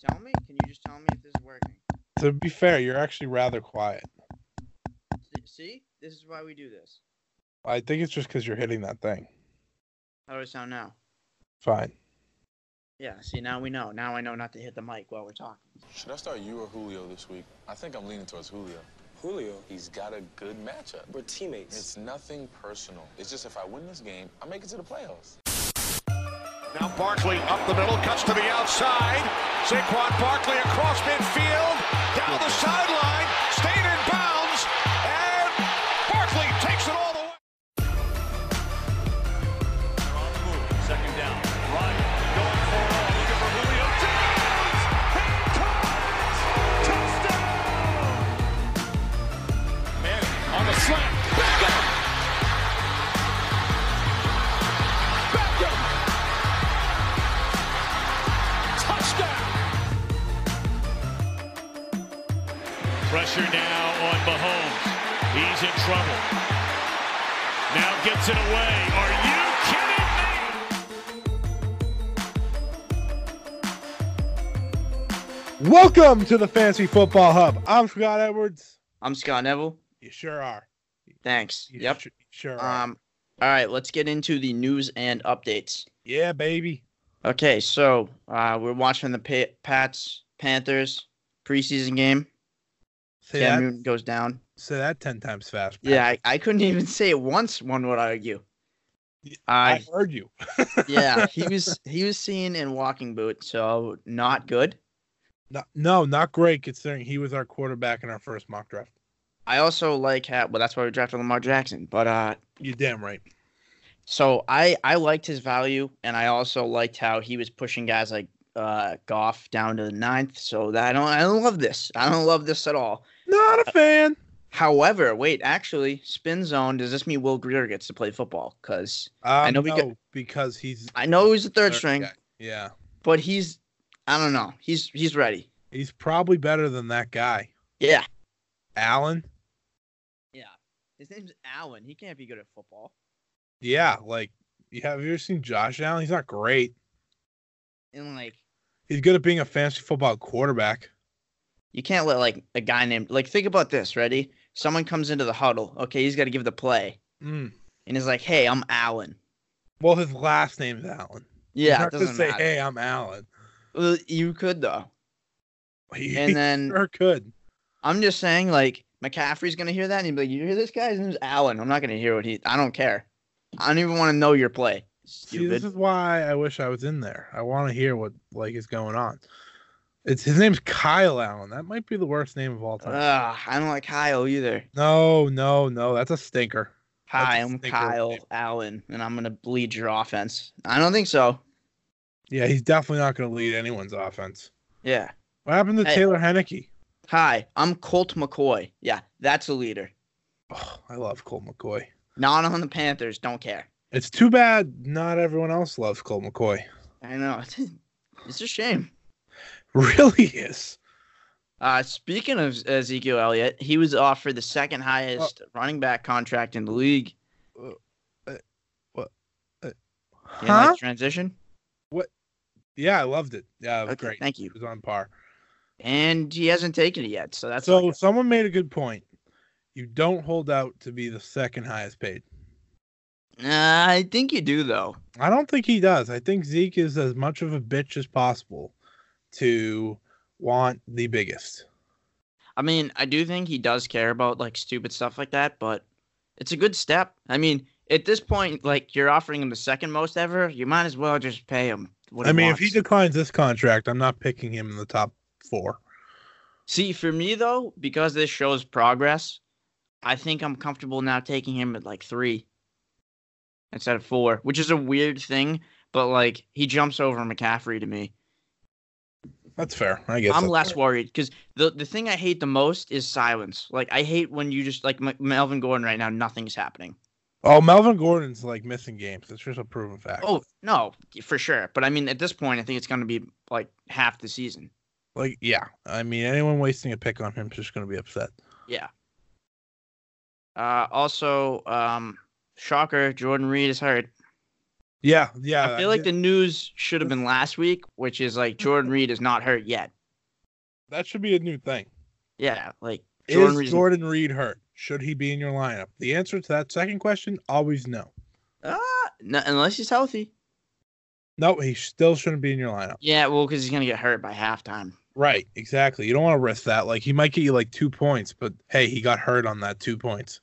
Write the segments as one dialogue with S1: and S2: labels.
S1: tell me? Can you just tell me if this is working?
S2: To be fair, you're actually rather quiet.
S1: See? This is why we do this.
S2: I think it's just because you're hitting that thing.
S1: How does it sound now?
S2: Fine.
S1: Yeah, see, now we know. Now I know not to hit the mic while we're talking.
S3: Should I start you or Julio this week? I think I'm leaning towards Julio.
S4: Julio?
S3: He's got a good matchup.
S4: We're teammates.
S3: It's nothing personal. It's just if I win this game, I make it to the playoffs.
S5: Now Barkley up the middle, cuts to the outside. Saquon Barkley across midfield, down the sideline, stayed in bounds, and Barkley takes it all the way. They're on the move, second down. Ryan going for all, looking for Julio Jones. Here comes touchdown. Manning on the slant. Pressure now on Mahomes. He's in trouble. Now gets it away. Are you kidding me?
S2: Welcome to the Fantasy Football Hub. I'm Scott Edwards.
S1: I'm Scott Neville.
S2: You sure are.
S1: Thanks. Yep.
S2: Sure are.
S1: All right, let's get into the news and updates.
S2: Yeah, baby.
S1: Okay, so we're watching the Panthers preseason game. Cam Newton goes down.
S2: Say that 10 times fast.
S1: Yeah, I couldn't even say it once, one would argue.
S2: I heard you.
S1: Yeah, he was seen in walking boot, so not good.
S2: No, not great considering he was our quarterback in our first mock draft.
S1: I also like how, well, that's why we drafted Lamar Jackson, but
S2: you're damn right.
S1: So I liked his value, and I also liked how he was pushing guys like Goff down to the 9th. So that I don't love this. I don't love this at all.
S2: Not a fan.
S1: However, wait, actually, spin zone. Does this mean Will Grier gets to play football? Because I know
S2: because he's.
S1: I know he's the third string.
S2: Guy. Yeah,
S1: but I don't know. He's ready.
S2: He's probably better than that guy.
S1: Yeah.
S2: Allen.
S1: Yeah, his name's Allen. He can't be good at football.
S2: Yeah, like have you ever seen Josh Allen? He's not great.
S1: And
S2: he's good at being a fantasy football quarterback.
S1: You can't let a guy named think about this. Ready? Someone comes into the huddle. Okay, he's got to give the play. And he's like, "Hey, I'm Allen."
S2: Well, his last name's Allen.
S1: Yeah,
S2: it doesn't say, "Hey, I'm Allen."
S1: Well, you could though.
S2: And then sure could.
S1: I'm just saying, McCaffrey's gonna hear that and he'd be like, "You hear this guy? His name's Allen." I'm not gonna hear I don't care. I don't even want to know your play. Stupid.
S2: See, this is why I wish I was in there. I want to hear what is going on. His name's Kyle Allen. That might be the worst name of all time.
S1: I don't like Kyle either.
S2: No. That's a stinker.
S1: Hi, I'm Kyle Allen, and I'm gonna lead your offense. I don't think so.
S2: Yeah, he's definitely not gonna lead anyone's offense.
S1: Yeah.
S2: What happened to Taylor Heineke?
S1: Hi, I'm Colt McCoy. Yeah, that's a leader.
S2: Oh, I love Colt McCoy.
S1: Not on the Panthers. Don't care.
S2: It's too bad not everyone else loves Colt McCoy.
S1: I know. It's a shame.
S2: Really is.
S1: Speaking of Ezekiel Elliott, he was offered the second highest running back contract in the league.
S2: What?
S1: Like transition?
S2: What? Yeah, I loved it. Yeah, it was great.
S1: Thank you.
S2: It was on par.
S1: And he hasn't taken it yet, so that's
S2: so. Someone made a good point. You don't hold out to be the second highest paid.
S1: I think you do, though.
S2: I don't think he does. I think Zeke is as much of a bitch as possible to want the biggest.
S1: I mean, I do think he does care about stupid stuff like that, but it's a good step. I mean, at this point, you're offering him the second most ever, you might as well just pay him what he wants.
S2: If he declines this contract, I'm not picking him in the top 4.
S1: See, for me though, because this shows progress, I think I'm comfortable now taking him at 3 instead of 4, which is a weird thing, but he jumps over McCaffrey to me.
S2: That's fair. I guess
S1: I'm less worried because the thing I hate the most is silence. I hate when you just Melvin Gordon right now, nothing's happening.
S2: Oh, Melvin Gordon's missing games. That's just a proven fact.
S1: Oh, no, for sure. But I mean, at this point, I think it's going to be half the season.
S2: Yeah. I mean, anyone wasting a pick on him is just going to be upset.
S1: Yeah. Also, shocker, Jordan Reed is hurt.
S2: Yeah.
S1: I feel like the news should have been last week, which is like Jordan Reed is not hurt yet.
S2: That should be a new thing.
S1: Yeah, like
S2: Is Jordan Reed hurt? Should he be in your lineup? The answer to that second question, always no.
S1: No, unless he's healthy.
S2: No, he still shouldn't be in your lineup.
S1: Yeah, well, because he's gonna get hurt by halftime.
S2: Right, exactly. You don't want to risk that. Like, he might get you like 2 points, but hey, he got hurt on that 2 points.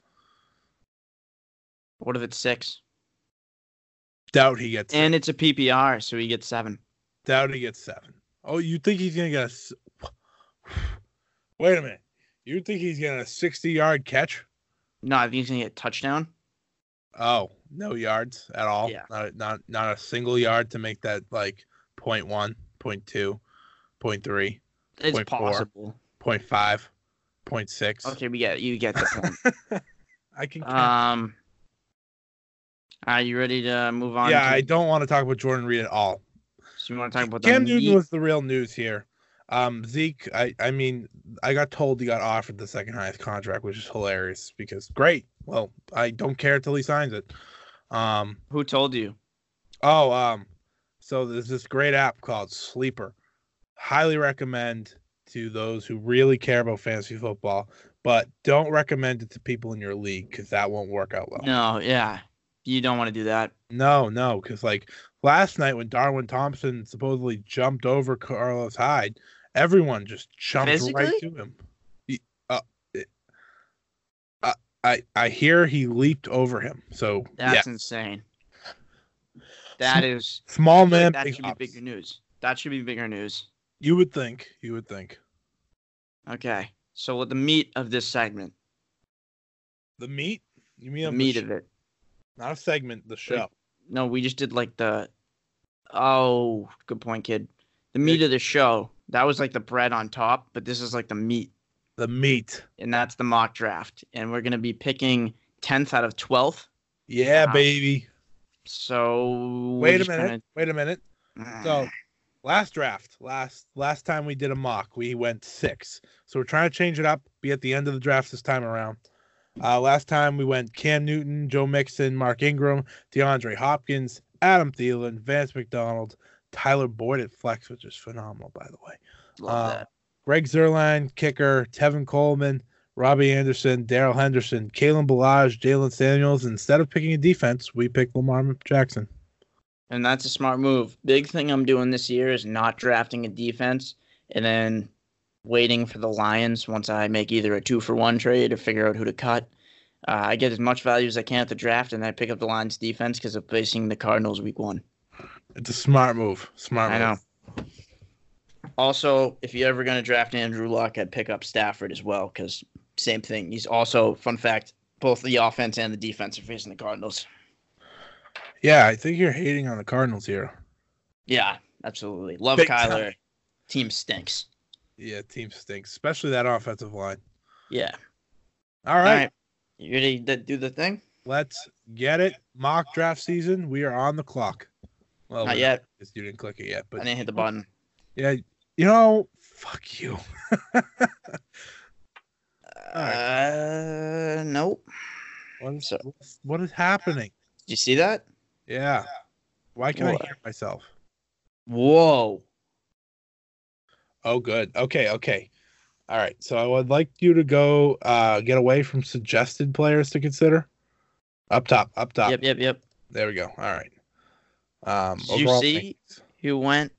S1: What if it's 6?
S2: Doubt he gets.
S1: And it's a PPR, so he gets 7.
S2: Doubt he gets 7. Oh, you think he's gonna get Wait a minute. You think he's getting a 60-yard catch?
S1: No, I think he's gonna get a touchdown.
S2: Oh, no yards at all.
S1: Yeah.
S2: Not a single yard to make that like 0.1, 0.2, 0.3.
S1: It's
S2: 0.4,
S1: possible.
S2: 0.5, 0.6.
S1: Okay, you get the point.
S2: I can count.
S1: Are you ready to move on?
S2: Yeah, I don't want to talk about Jordan Reed at all.
S1: So you want to talk about
S2: Cam Newton was the real news here. Zeke, I mean, I got told he got offered the second highest contract, which is hilarious because great. Well, I don't care until he signs it.
S1: Who told you?
S2: So there's this great app called Sleeper. Highly recommend to those who really care about fantasy football, but don't recommend it to people in your league because that won't work out well.
S1: No, yeah. You don't want to do that.
S2: No, because like last night when Darwin Thompson supposedly jumped over Carlos Hyde, everyone just jumped right to him. I hear he leaped over him. So
S1: that's insane. That is
S2: small man.
S1: That should be bigger news. That should be bigger news.
S2: You would think.
S1: Okay. So with the meat of this segment.
S2: The meat? You mean
S1: the meat of it?
S2: Not a segment, the show.
S1: No, we just did like the. Oh, good point, kid. The meat of the show. That was like the bread on top, but this is like the meat.
S2: The meat.
S1: And that's the mock draft. And we're going to be picking 10th out of 12th.
S2: Yeah, baby.
S1: So
S2: wait a minute. So last draft, last time we did a mock, we went 6. So we're trying to change it up, be at the end of the draft this time around. Last time we went Cam Newton, Joe Mixon, Mark Ingram, DeAndre Hopkins, Adam Thielen, Vance McDonald, Tyler Boyd at flex, which is phenomenal, by the way.
S1: Love that.
S2: Greg Zuerlein, kicker, Tevin Coleman, Robbie Anderson, Darrell Henderson, Kalen Ballage, Jalen Samuels. Instead of picking a defense, we picked Lamar Jackson.
S1: And that's a smart move. Big thing I'm doing this year is not drafting a defense and then waiting for the Lions once I make either a 2-for-1 trade or figure out who to cut. I get as much value as I can at the draft, and then I pick up the Lions defense because of facing the Cardinals week 1.
S2: It's a smart move. I
S1: know. Also, if you're ever going to draft Andrew Luck, I'd pick up Stafford as well because same thing. He's also, fun fact, both the offense and the defense are facing the Cardinals.
S2: Yeah, I think you're hating on the Cardinals here.
S1: Yeah, absolutely. Love
S2: Big
S1: Kyler.
S2: time.
S1: Team stinks.
S2: Yeah, team stinks, especially that offensive line.
S1: Yeah.
S2: All right.
S1: You ready to do the thing?
S2: Let's get it. Mock draft season. We are on the clock. Well,
S1: not yet.
S2: You didn't click it yet, but
S1: I didn't hit the button.
S2: Yeah, fuck you.
S1: Nope.
S2: What is happening?
S1: Did you see that?
S2: Yeah. Why can I hear myself?
S1: Whoa.
S2: Oh, good. Okay. All right. So I would like you to go get away from suggested players to consider. Up top.
S1: Yep.
S2: There we go. All right.
S1: Did you see who went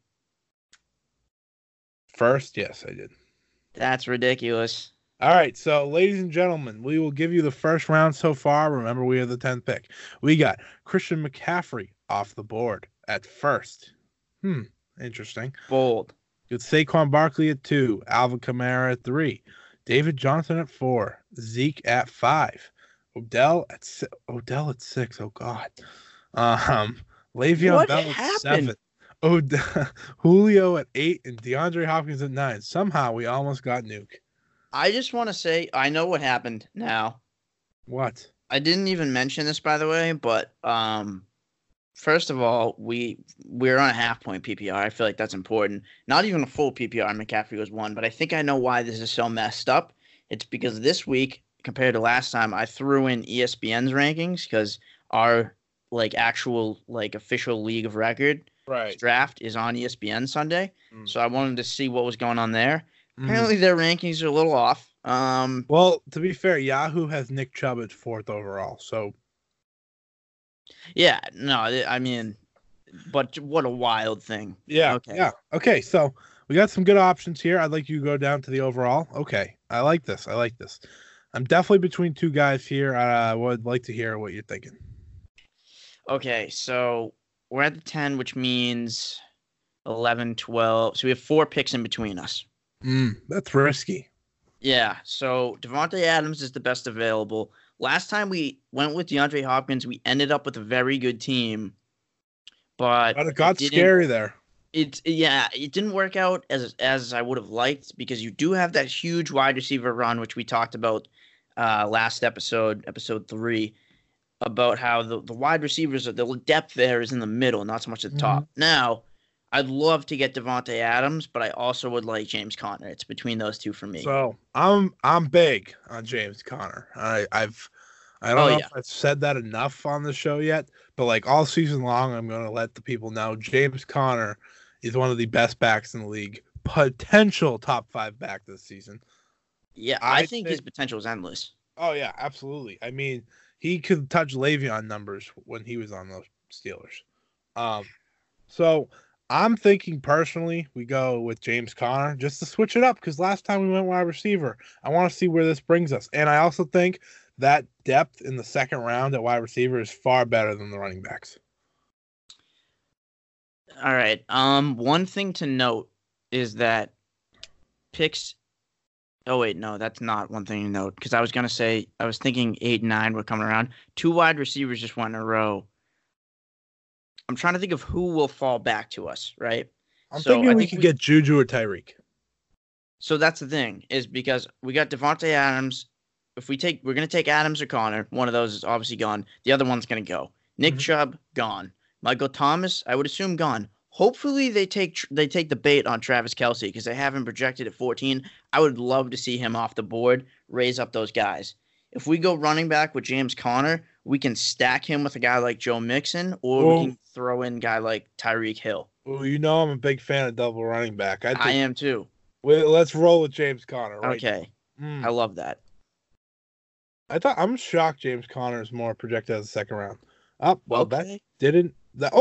S2: first? Yes, I did.
S1: That's ridiculous.
S2: All right. So, ladies and gentlemen, we will give you the first round so far. Remember, we are the 10th pick. We got Christian McCaffrey off the board at first. Interesting.
S1: Bold.
S2: Good. Saquon Barkley at 2, Alvin Kamara at 3, David Johnson at 4, Zeke at 5, Odell at 6. Oh God. Le'Veon Bell at 7, Julio at 8, and DeAndre Hopkins at 9. Somehow we almost got Nuke.
S1: I just want to say I know what happened now.
S2: What?
S1: I didn't even mention this, by the way, but first of all, we're on a half-point PPR. I feel like that's important. Not even a full PPR. McCaffrey was 1, but I think I know why this is so messed up. It's because this week, compared to last time, I threw in ESPN's rankings because our like actual like official league of record
S2: Right.
S1: draft is on ESPN Sunday.
S2: Mm.
S1: So I wanted to see what was going on there. Apparently their rankings are a little off.
S2: Well, to be fair, Yahoo has Nick Chubb at 4th overall. So
S1: yeah, no, I mean, but what a wild thing.
S2: yeah,
S1: Okay.
S2: yeah. Okay, so we got some good options here. I'd like you to go down to the overall. Okay, I like this. I'm definitely between two guys here. I would like to hear what you're thinking.
S1: Okay, so we're at the 10, which means 11, 12. So we have 4 picks in between us.
S2: That's risky.
S1: Yeah, so Devontae Adams is the best available. Last time we went with DeAndre Hopkins, we ended up with a very good team, but
S2: It got scary there.
S1: It didn't work out as I would have liked because you do have that huge wide receiver run, which we talked about last episode 3, about how the wide receivers, the depth there is in the middle, not so much at the top. Now, I'd love to get Devontae Adams, but I also would like James Conner. It's between those two for me.
S2: So I'm big on James Conner. I don't know if I've said that enough on the show yet, but like all season long, I'm going to let the people know James Conner is one of the best backs in the league, potential top 5 back this season.
S1: Yeah, I think his potential is endless.
S2: Oh yeah, absolutely. I mean, he could touch Le'Veon numbers when he was on those Steelers. So I'm thinking personally we go with James Conner just to switch it up because last time we went wide receiver. I want to see where this brings us. And I also think that depth in the second round at wide receiver is far better than the running backs.
S1: All right. One thing to note is that picks. Oh wait, no, that's not one thing to note because I was gonna say I was thinking 8 and 9 were coming around. 2 wide receivers just went in a row. I'm trying to think of who will fall back to us, right?
S2: I'm thinking we could get Juju or Tyreek.
S1: So that's the thing, is because we got Devontae Adams. We're going to take Adams or Conner. One of those is obviously gone. The other one's going to go. Nick Chubb, gone. Michael Thomas, I would assume gone. Hopefully they take the bait on Travis Kelce because they have him projected at 14. I would love to see him off the board, raise up those guys. If we go running back with James Conner, we can stack him with a guy like Joe Mixon, or we can throw in a guy like Tyreek Hill.
S2: Well, you know I'm a big fan of double running back.
S1: I am too.
S2: Let's roll with James Conner. Right
S1: okay. I love that.
S2: I'm shocked James Conner is more projected as a second round. That didn't. That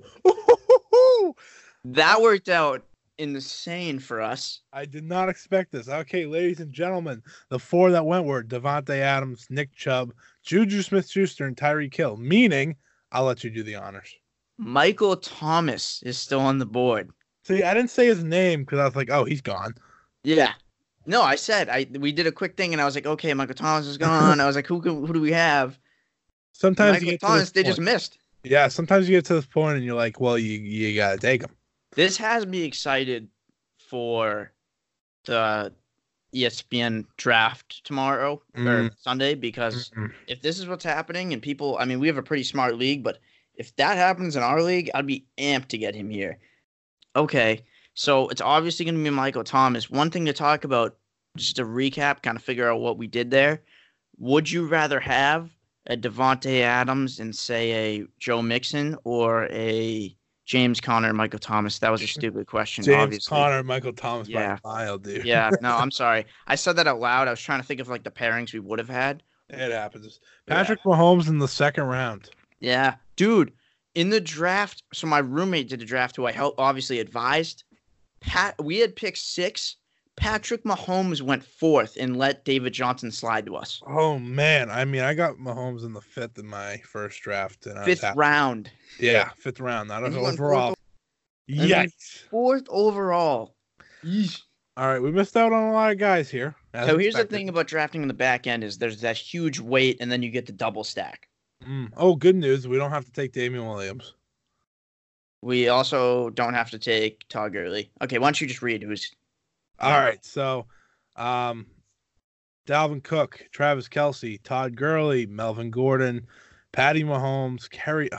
S1: that worked out insane for us.
S2: I did not expect this. Okay, ladies and gentlemen, the 4 that went were Devontae Adams, Nick Chubb, Juju Smith-Schuster, and Tyreek Hill. Meaning, I'll let you do the honors.
S1: Michael Thomas is still on the board.
S2: See, I didn't say his name because I was like, oh, he's gone.
S1: Yeah. No, I said we did a quick thing and I was like, okay, Michael Thomas is gone. I was like, who do we have?
S2: Sometimes
S1: Michael Thomas, they just missed.
S2: Yeah, sometimes you get to this point and you're like, well, you gotta take him.
S1: This has me excited for the ESPN draft tomorrow or Sunday because if this is what's happening and people, I mean, we have a pretty smart league, but if that happens in our league, I'd be amped to get him here. Okay, so it's obviously going to be Michael Thomas. One thing to talk about, just to recap, kind of figure out what we did there. Would you rather have a Devontae Adams and, say, a Joe Mixon or a James Conner, Michael Thomas? That was a stupid question,
S2: James Conner, Michael Thomas by a mile, dude.
S1: Yeah, no, I'm sorry. I said that out loud. I was trying to think of, like, the pairings we would have had.
S2: It happens. Patrick Mahomes in the second round.
S1: Yeah. Dude, in the draft, so my roommate did a draft who I obviously advised. We had picked 6. Patrick Mahomes went 4th and let David Johnson slide to us.
S2: Oh, man. I mean, I got Mahomes in the 5th in my first draft. And
S1: 5th round.
S2: Yeah, 5th round, not overall. Yes.
S1: 4th overall. Yeesh.
S2: All right, we missed out on a lot of guys here.
S1: So here's the thing about drafting in the back end is there's that huge weight, and then you get the double stack.
S2: Oh, good news. We don't have to take Damian Williams.
S1: We also don't have to take Todd Gurley. Okay, why don't you just read who's...
S2: All right, so Dalvin Cook, Travis Kelce, Todd Gurley, Melvin Gordon, Patty Mahomes, Kerry...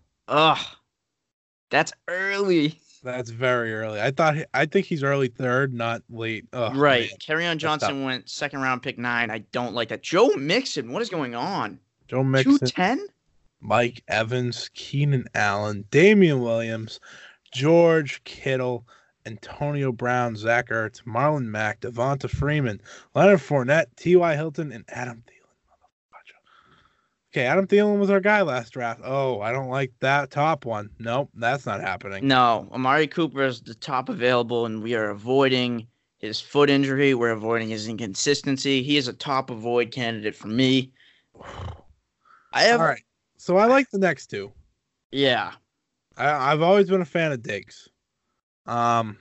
S1: That's early.
S2: That's very early. I think he's early 3rd, not late.
S1: Right. Kerryon Johnson went 2nd round, pick 9. I don't like that. Joe Mixon, what is going on?
S2: Joe Mixon.
S1: 210?
S2: Mike Evans, Keenan Allen, Damian Williams, George Kittle, Antonio Brown, Zach Ertz, Marlon Mack, Devonta Freeman, Leonard Fournette, T.Y. Hilton, and Adam Thielen. Okay, Adam Thielen was our guy last draft. Oh, I don't like that top one. Nope, that's not happening.
S1: No, Amari Cooper is the top available, and we are avoiding his foot injury. We're avoiding his inconsistency. He is a top avoid candidate for me.
S2: All right, so I like the next two.
S1: Yeah.
S2: I've always been a fan of Diggs. Not.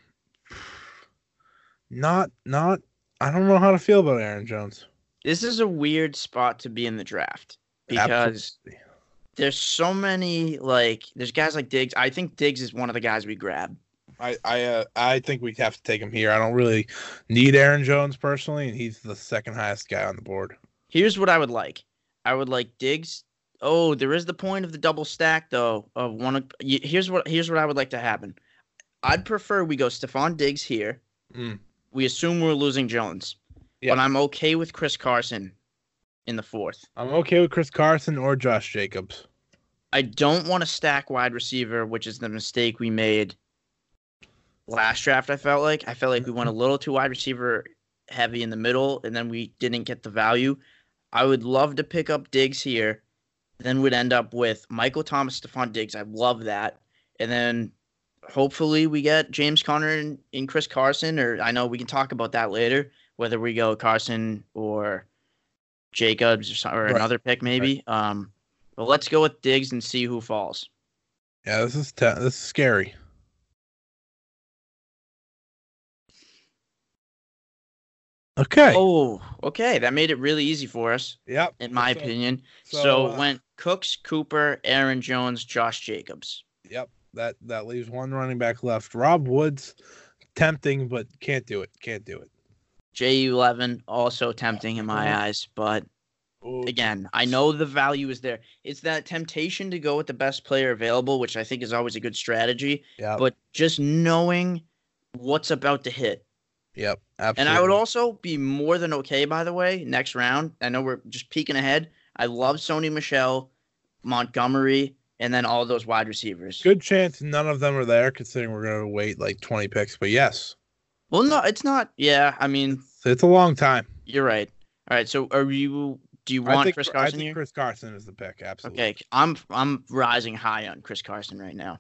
S2: I don't know how to feel about Aaron Jones.
S1: This is a weird spot to be in the draft because there's so many, like, there's guys like Diggs. I think Diggs is one of the guys we grab.
S2: I think we have to take him here. I don't really need Aaron Jones personally, and he's the second highest guy on the board.
S1: Here's what I would like. I would like Diggs. Oh, there is the point of the double stack though. Of one of here's what I would like to happen. I'd prefer we go Stephon Diggs here. We assume we're losing Jones, but I'm okay with Chris Carson in the 4th.
S2: I'm okay with Chris Carson or Josh Jacobs.
S1: I don't want to stack wide receiver, which is the mistake we made last draft. I felt like we went a little too wide receiver heavy in the middle, and then we didn't get the value. I would love to pick up Diggs here. Then we'd end up with Michael Thomas, Stephon Diggs. I love that. And then hopefully we get James Conner and Chris Carson, or I know we can talk about that later, whether we go Carson or Jacobs or another pick maybe. Right. But let's go with Diggs and see who falls.
S2: Yeah, this is scary. Okay.
S1: Oh, okay. That made it really easy for us.
S2: Yep.
S1: In my opinion. So it went Cooks, Cooper, Aaron Jones, Josh Jacobs.
S2: Yep. That leaves one running back left. Rob Woods, tempting, but can't do it.
S1: JU11, also tempting in my eyes, but again, I know the value is there. It's that temptation to go with the best player available, which I think is always a good strategy.
S2: Yep.
S1: But just knowing what's about to hit.
S2: Yep, absolutely.
S1: And I would also be more than okay, by the way, next round. I know we're just peeking ahead. I love Sony Michel, Montgomery, and then all those wide receivers.
S2: Good chance none of them are there, considering we're going to wait like 20 picks. But yes.
S1: Well, no, it's not. Yeah, I mean,
S2: it's a long time.
S1: You're right. All right. So, do you want Chris Carson here?
S2: Chris Carson is the pick. Absolutely.
S1: Okay, I'm rising high on Chris Carson right now.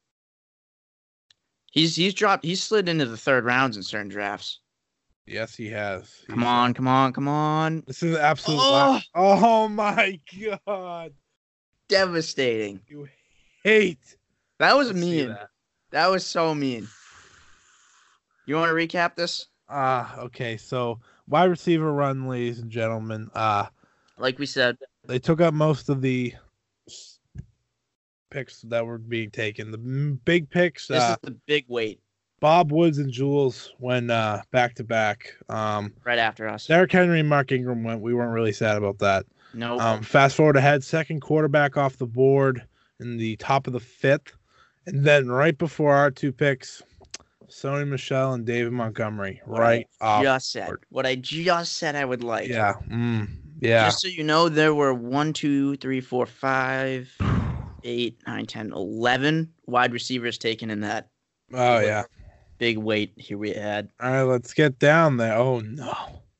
S1: He's slid into the 3rd rounds in certain drafts.
S2: Yes, he has.
S1: Come on.
S2: This is absolute. Oh my God.
S1: Devastating.
S2: You hate.
S1: That was mean. That was so mean. You want to recap this?
S2: Okay. So wide receiver run, ladies and gentlemen.
S1: Like we said,
S2: they took up most of the picks that were being taken. The big picks.
S1: This is the big weight.
S2: Bob Woods and Jules went back to back.
S1: Right after us.
S2: Derrick Henry and Mark Ingram went. We weren't really sad about that.
S1: No.
S2: Nope. Fast forward ahead, second quarterback off the board in the top of the 5th. And then right before our 2 picks, Sony Michel and David Montgomery.
S1: What I just said I would like.
S2: Yeah. Yeah.
S1: Just so you know, there were 1, 2, 3, 4, 5, 8, 9, 10, 11 wide receivers taken in that.
S2: Oh, yeah.
S1: Big weight here we had.
S2: All right, let's get down there. Oh, no.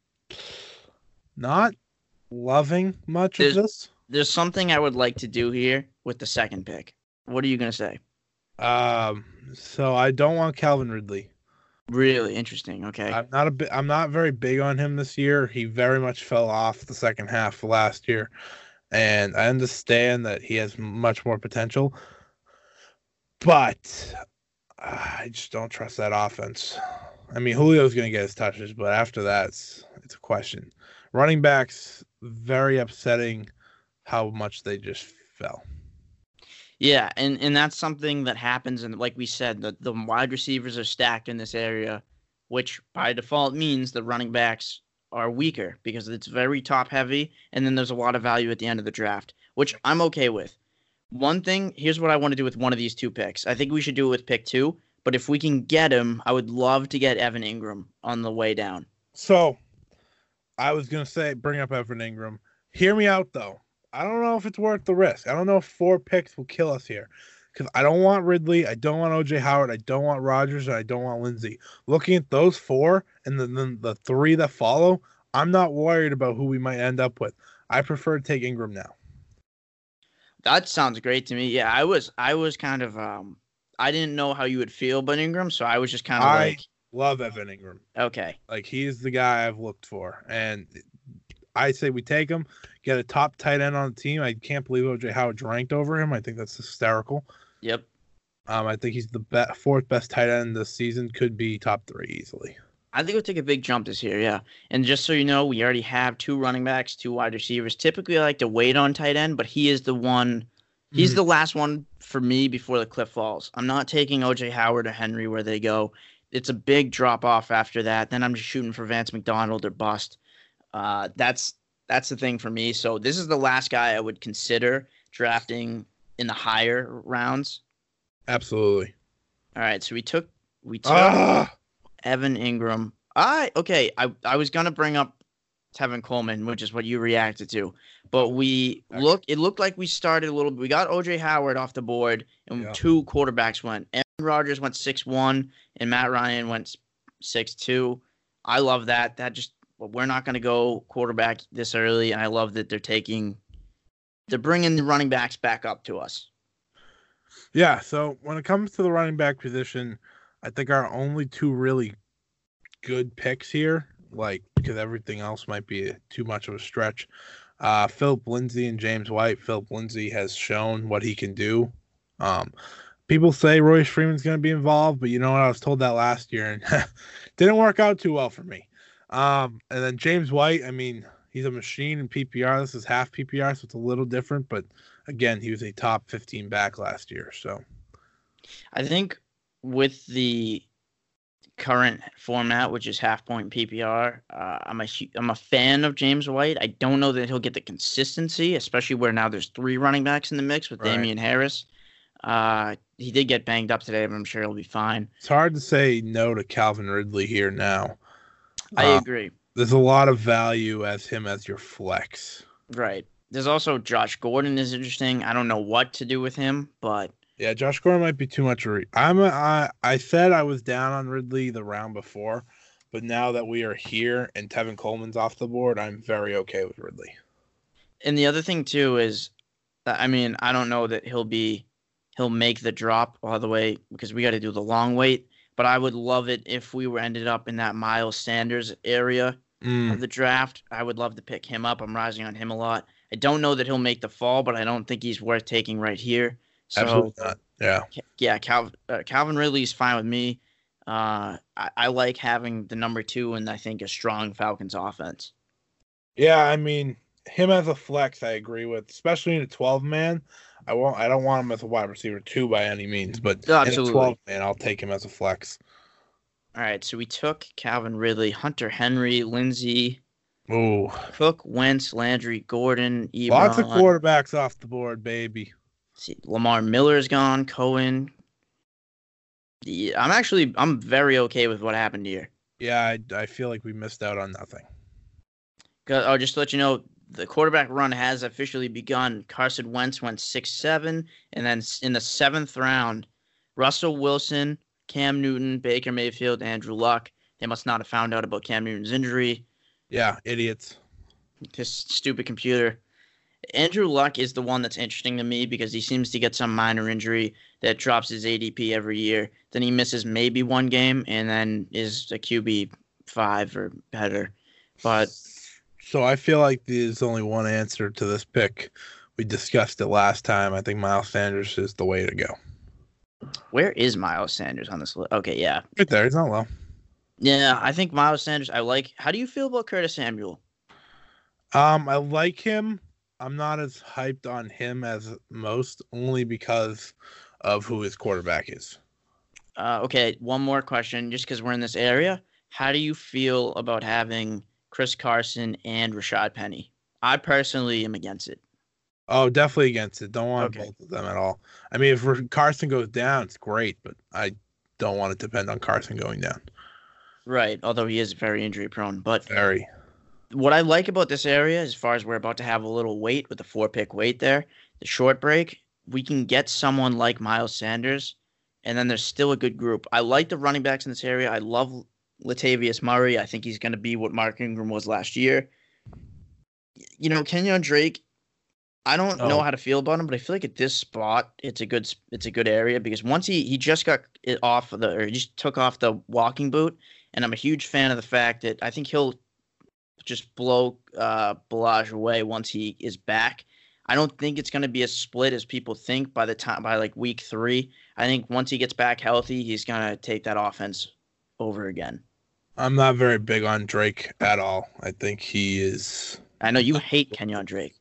S2: Not loving much of this.
S1: There's something I would like to do here with the 2nd pick. What are you going to say?
S2: So I don't want Calvin Ridley.
S1: Really interesting. Okay.
S2: I'm not very big on him this year. He very much fell off the second half of last year. And I understand that he has much more potential. But I just don't trust that offense. I mean, Julio's going to get his touches, but after that, it's a question. Running backs, very upsetting how much they just fell.
S1: Yeah, and that's something that happens. And like we said, the wide receivers are stacked in this area, which by default means the running backs are weaker because it's very top heavy. And then there's a lot of value at the end of the draft, which I'm okay with. One thing, here's what I want to do with one of these 2 picks. I think we should do it with pick 2, but if we can get him, I would love to get Evan Ingram on the way down.
S2: So I was going to say, bring up Evan Ingram. Hear me out, though. I don't know if it's worth the risk. I don't know if 4 picks will kill us here. Because I don't want Ridley, I don't want OJ Howard, I don't want Rodgers, and I don't want Lindsey. Looking at those 4 and then the 3 that follow, I'm not worried about who we might end up with. I prefer to take Ingram now.
S1: That sounds great to me. Yeah, I was kind of I didn't know how you would feel about Ingram, so I was just kind of like,
S2: love Evan Ingram.
S1: Okay.
S2: Like, he's the guy I've looked for. And I say we take him, get a top tight end on the team. I can't believe OJ Howard's ranked over him. I think that's hysterical.
S1: Yep.
S2: I think he's the 4th best tight end this season. Could be top 3 easily.
S1: I think we'll take a big jump this year, yeah. And just so you know, we already have 2 running backs, 2 wide receivers. Typically, I like to wait on tight end, but he is the one. He's the last one for me before the cliff falls. I'm not taking OJ Howard or Henry where they go. It's a big drop off after that. Then I'm just shooting for Vance McDonald or bust. That's the thing for me. So this is the last guy I would consider drafting in the higher rounds.
S2: Absolutely.
S1: All right, so we took Evan Ingram. I was gonna bring up Tevin Coleman, which is what you reacted to, but it looked like we started a little bit. We got OJ Howard off the board, and 2 quarterbacks went. Aaron Rodgers went 6-1, and Matt Ryan went 6-2. I love that. We're not gonna go quarterback this early, and I love that they're bringing the running backs back up to us.
S2: Yeah, so when it comes to the running back position, I think our only 2 really good picks here, because everything else might be too much of a stretch. Philip Lindsay and James White. Philip Lindsay has shown what he can do. People say Royce Freeman's going to be involved, but you know what? I was told that last year, and didn't work out too well for me. And then James White, I mean, he's a machine in PPR. This is half PPR, so it's a little different. But, again, he was a top 15 back last year. So
S1: I think with the current format, which is half-point PPR, I'm a fan of James White. I don't know that he'll get the consistency, especially where now there's 3 running backs in the mix with Damian Harris. He did get banged up today, but I'm sure he'll be fine.
S2: It's hard to say no to Calvin Ridley here now.
S1: I agree.
S2: There's a lot of value as him as your flex.
S1: Right. There's also Josh Gordon is interesting. I don't know what to do with him, but
S2: yeah, Josh Gordon might be too much. I said I was down on Ridley the round before, but now that we are here and Tevin Coleman's off the board, I'm very okay with Ridley.
S1: And the other thing too is that, I mean, I don't know that he'll make the drop all the way because we got to do the long wait. But I would love it if we ended up in that Miles Sanders area of the draft. I would love to pick him up. I'm rising on him a lot. I don't know that he'll make the fall, but I don't think he's worth taking right here. So,
S2: absolutely not. Yeah.
S1: Yeah, Calvin Ridley's fine with me. I like having the number 2 and I think a strong Falcons offense.
S2: Yeah, I mean, him as a flex, I agree with, especially in a 12-man. I don't want him as a wide receiver 2 by any means, but
S1: absolutely.
S2: In a 12-man, I'll take him as a flex.
S1: All right, so we took Calvin Ridley, Hunter Henry, Lindsey,
S2: Cook,
S1: Wentz, Landry, Gordon, Ebron.
S2: Lots of quarterbacks off the board, baby.
S1: See, Lamar Miller's gone, Cohen. Yeah, I'm very okay with what happened here.
S2: Yeah, I feel like we missed out on nothing.
S1: Just to let you know, the quarterback run has officially begun. Carson Wentz went 6-7, and then in the 7th round, Russell Wilson, Cam Newton, Baker Mayfield, Andrew Luck. They must not have found out about Cam Newton's injury.
S2: Yeah, idiots.
S1: This stupid computer. Andrew Luck is the one that's interesting to me because he seems to get some minor injury that drops his ADP every year. Then he misses maybe 1 game and then is a QB 5 or better. But
S2: so I feel like there's only one answer to this pick. We discussed it last time. I think Miles Sanders is the way to go.
S1: Where is Miles Sanders on this list? Okay, yeah.
S2: Right there. He's not low.
S1: Yeah, I think Miles Sanders, I like. How do you feel about Curtis Samuel?
S2: I like him. I'm not as hyped on him as most, only because of who his quarterback is.
S1: Okay, one more question, just because we're in this area. How do you feel about having Chris Carson and Rashad Penny? I personally am against it.
S2: Oh, definitely against it. Don't want both of them at all. I mean, if Carson goes down, it's great, but I don't want to depend on Carson going down.
S1: Right, although he is very injury prone. But
S2: very.
S1: what I like about this area, as far as we're about to have a little wait with the 4-pick wait there, the short break, we can get someone like Miles Sanders, and then there's still a good group. I like the running backs in this area. I love Latavius Murray. I think he's going to be what Mark Ingram was last year. You know, Kenyon Drake, I don't know how to feel about him, but I feel like at this spot, it's a good area because once he just got it off of he just took off the walking boot, and I'm a huge fan of the fact that I think he'll just blow Ballage away once he is back. I don't think it's going to be as split as people think by like week 3. I think once he gets back healthy, he's going to take that offense over again.
S2: I'm not very big on Drake at all. I think he is.
S1: I know you hate Kenyon Drake.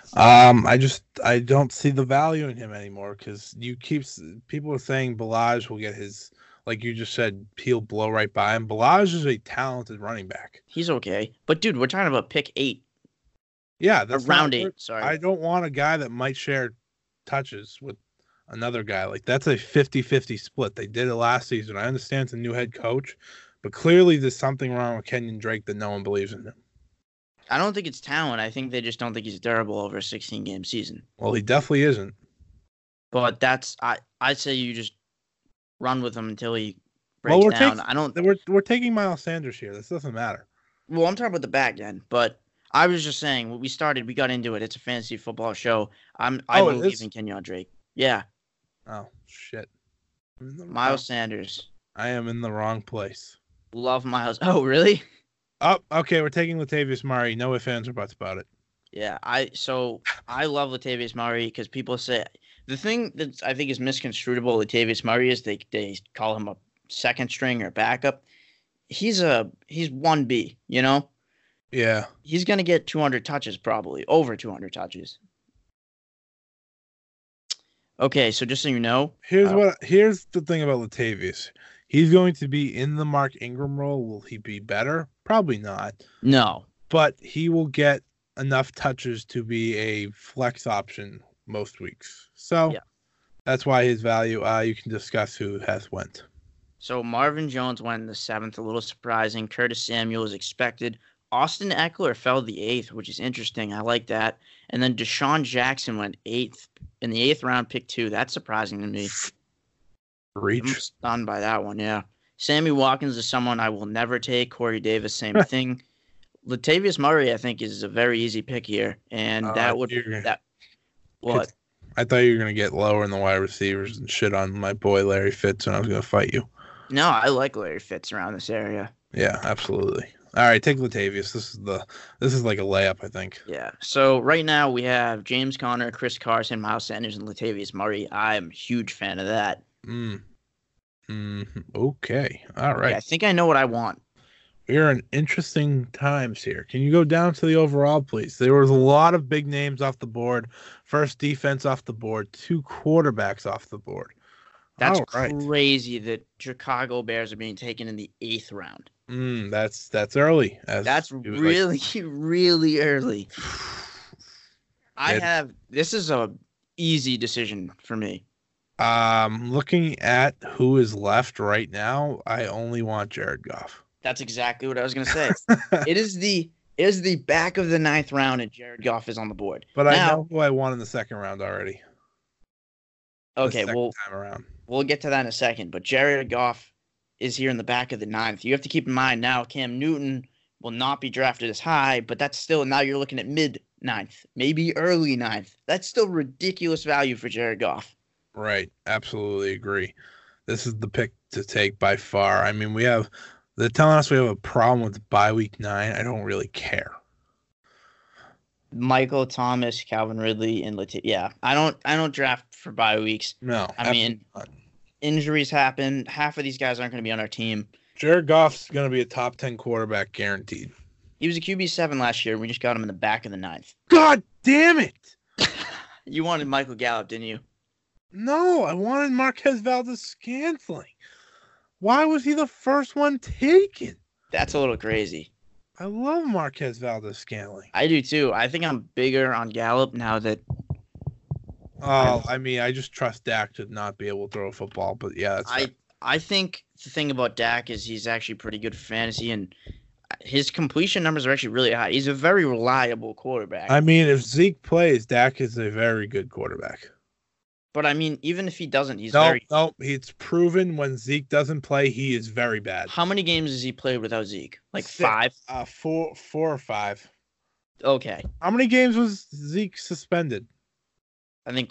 S2: I don't see the value in him anymore because people are saying Ballage will get his, like you just said, he'll blow right by him. Ballage is a talented running back.
S1: He's okay, but dude, we're talking about pick 8.
S2: Yeah, that's
S1: round 8. Sorry,
S2: I don't want a guy that might share touches with another guy. Like that's a 50-50 split. They did it last season. I understand it's a new head coach, but clearly there's something wrong with Kenyon Drake that no one believes in him.
S1: I don't think it's talent. I think they just don't think he's durable over a 16-game season.
S2: Well, he definitely isn't.
S1: But I'd say you just run with him until he breaks down.
S2: We're taking Miles Sanders here. This doesn't matter.
S1: Well, I'm talking about the back end, but I was just saying when we got into it. It's a fantasy football show. I believe in Kenyon Drake. Yeah.
S2: Oh shit.
S1: Miles Sanders.
S2: I am in the wrong place.
S1: Love Miles. Oh really?
S2: Oh, okay. We're taking Latavius Murray. No ifs, ands, or buts about it.
S1: Yeah, I love Latavius Murray because people say the thing that I think is misconstrued about Latavius Murray is they call him a second string or backup. He's 1B, you know?
S2: Yeah.
S1: He's going to get 200 touches probably, over 200 touches. Okay, so just so you know,
S2: here's the thing about Latavius. He's going to be in the Mark Ingram role. Will he be better? Probably not.
S1: No.
S2: But he will get enough touches to be a flex option most weeks. So that's why his value. You can discuss who has went.
S1: So Marvin Jones went in the 7th, a little surprising. Curtis Samuel is expected. Austin Eckler fell the 8th, which is interesting. I like that. And then Deshaun Jackson went 8th in the 8th round, pick 2. That's surprising to me.
S2: Reach.
S1: I'm stunned by that one, yeah. Sammy Watkins is someone I will never take. Corey Davis, same thing. Latavius Murray, I think, is a very easy pick here, and what?
S2: I thought you were gonna get lower in the wide receivers and shit on my boy Larry Fitz, and I was gonna fight you.
S1: No, I like Larry Fitz around this area.
S2: Yeah, absolutely. All right, take Latavius. This is like a layup, I think.
S1: Yeah. So right now we have James Conner, Chris Carson, Miles Sanders, and Latavius Murray. I'm a huge fan of that.
S2: Okay. All right.
S1: Yeah, I think I know what I want.
S2: We're in interesting times here. Can you go down to the overall, please? There was a lot of big names off the board. First defense off the board. 2 quarterbacks off the board.
S1: That's crazy that Chicago Bears are being taken in the 8th round.
S2: That's early.
S1: That's really, really early. This is a easy decision for me.
S2: Looking at who is left right now, I only want Jared Goff.
S1: That's exactly what I was going to say. It is the back of the 9th round, and Jared Goff is on the board.
S2: But I know who I want in the 2nd round already.
S1: Okay,
S2: time around.
S1: We'll get to that in a second. But Jared Goff is here in the back of the 9th. You have to keep in mind now Cam Newton will not be drafted as high, but that's still, now you're looking at mid-9th, maybe early 9th. That's still ridiculous value for Jared Goff.
S2: Right. Absolutely agree. This is the pick to take by far. I mean, they're telling us we have a problem with bye week 9. I don't really care.
S1: Michael Thomas, Calvin Ridley, and yeah, I don't draft for bye weeks.
S2: No,
S1: I mean, injuries happen. Half of these guys aren't going to be on our team.
S2: Jared Goff's going to be a top 10 quarterback guaranteed.
S1: He was a QB7 last year. We just got him in the back of the 9th.
S2: God damn it!
S1: You wanted Michael Gallup, didn't you?
S2: No, I wanted Marquez Valdes-Scantling. Why was he the first one taken?
S1: That's a little crazy.
S2: I love Marquez Valdes-Scantling.
S1: I do too. I think I'm bigger on Gallup now that.
S2: I mean, I just trust Dak to not be able to throw a football, but yeah, that's
S1: I think the thing about Dak is he's actually pretty good for fantasy, and his completion numbers are actually really high. He's a very reliable quarterback.
S2: I mean, if Zeke plays, Dak is a very good quarterback.
S1: But I mean, even if he doesn't, he's
S2: No, it's proven when Zeke doesn't play, he is very bad.
S1: How many games has he played without Zeke? Like
S2: 6.
S1: 5?
S2: 4 or 5.
S1: Okay.
S2: How many games was Zeke suspended?
S1: I think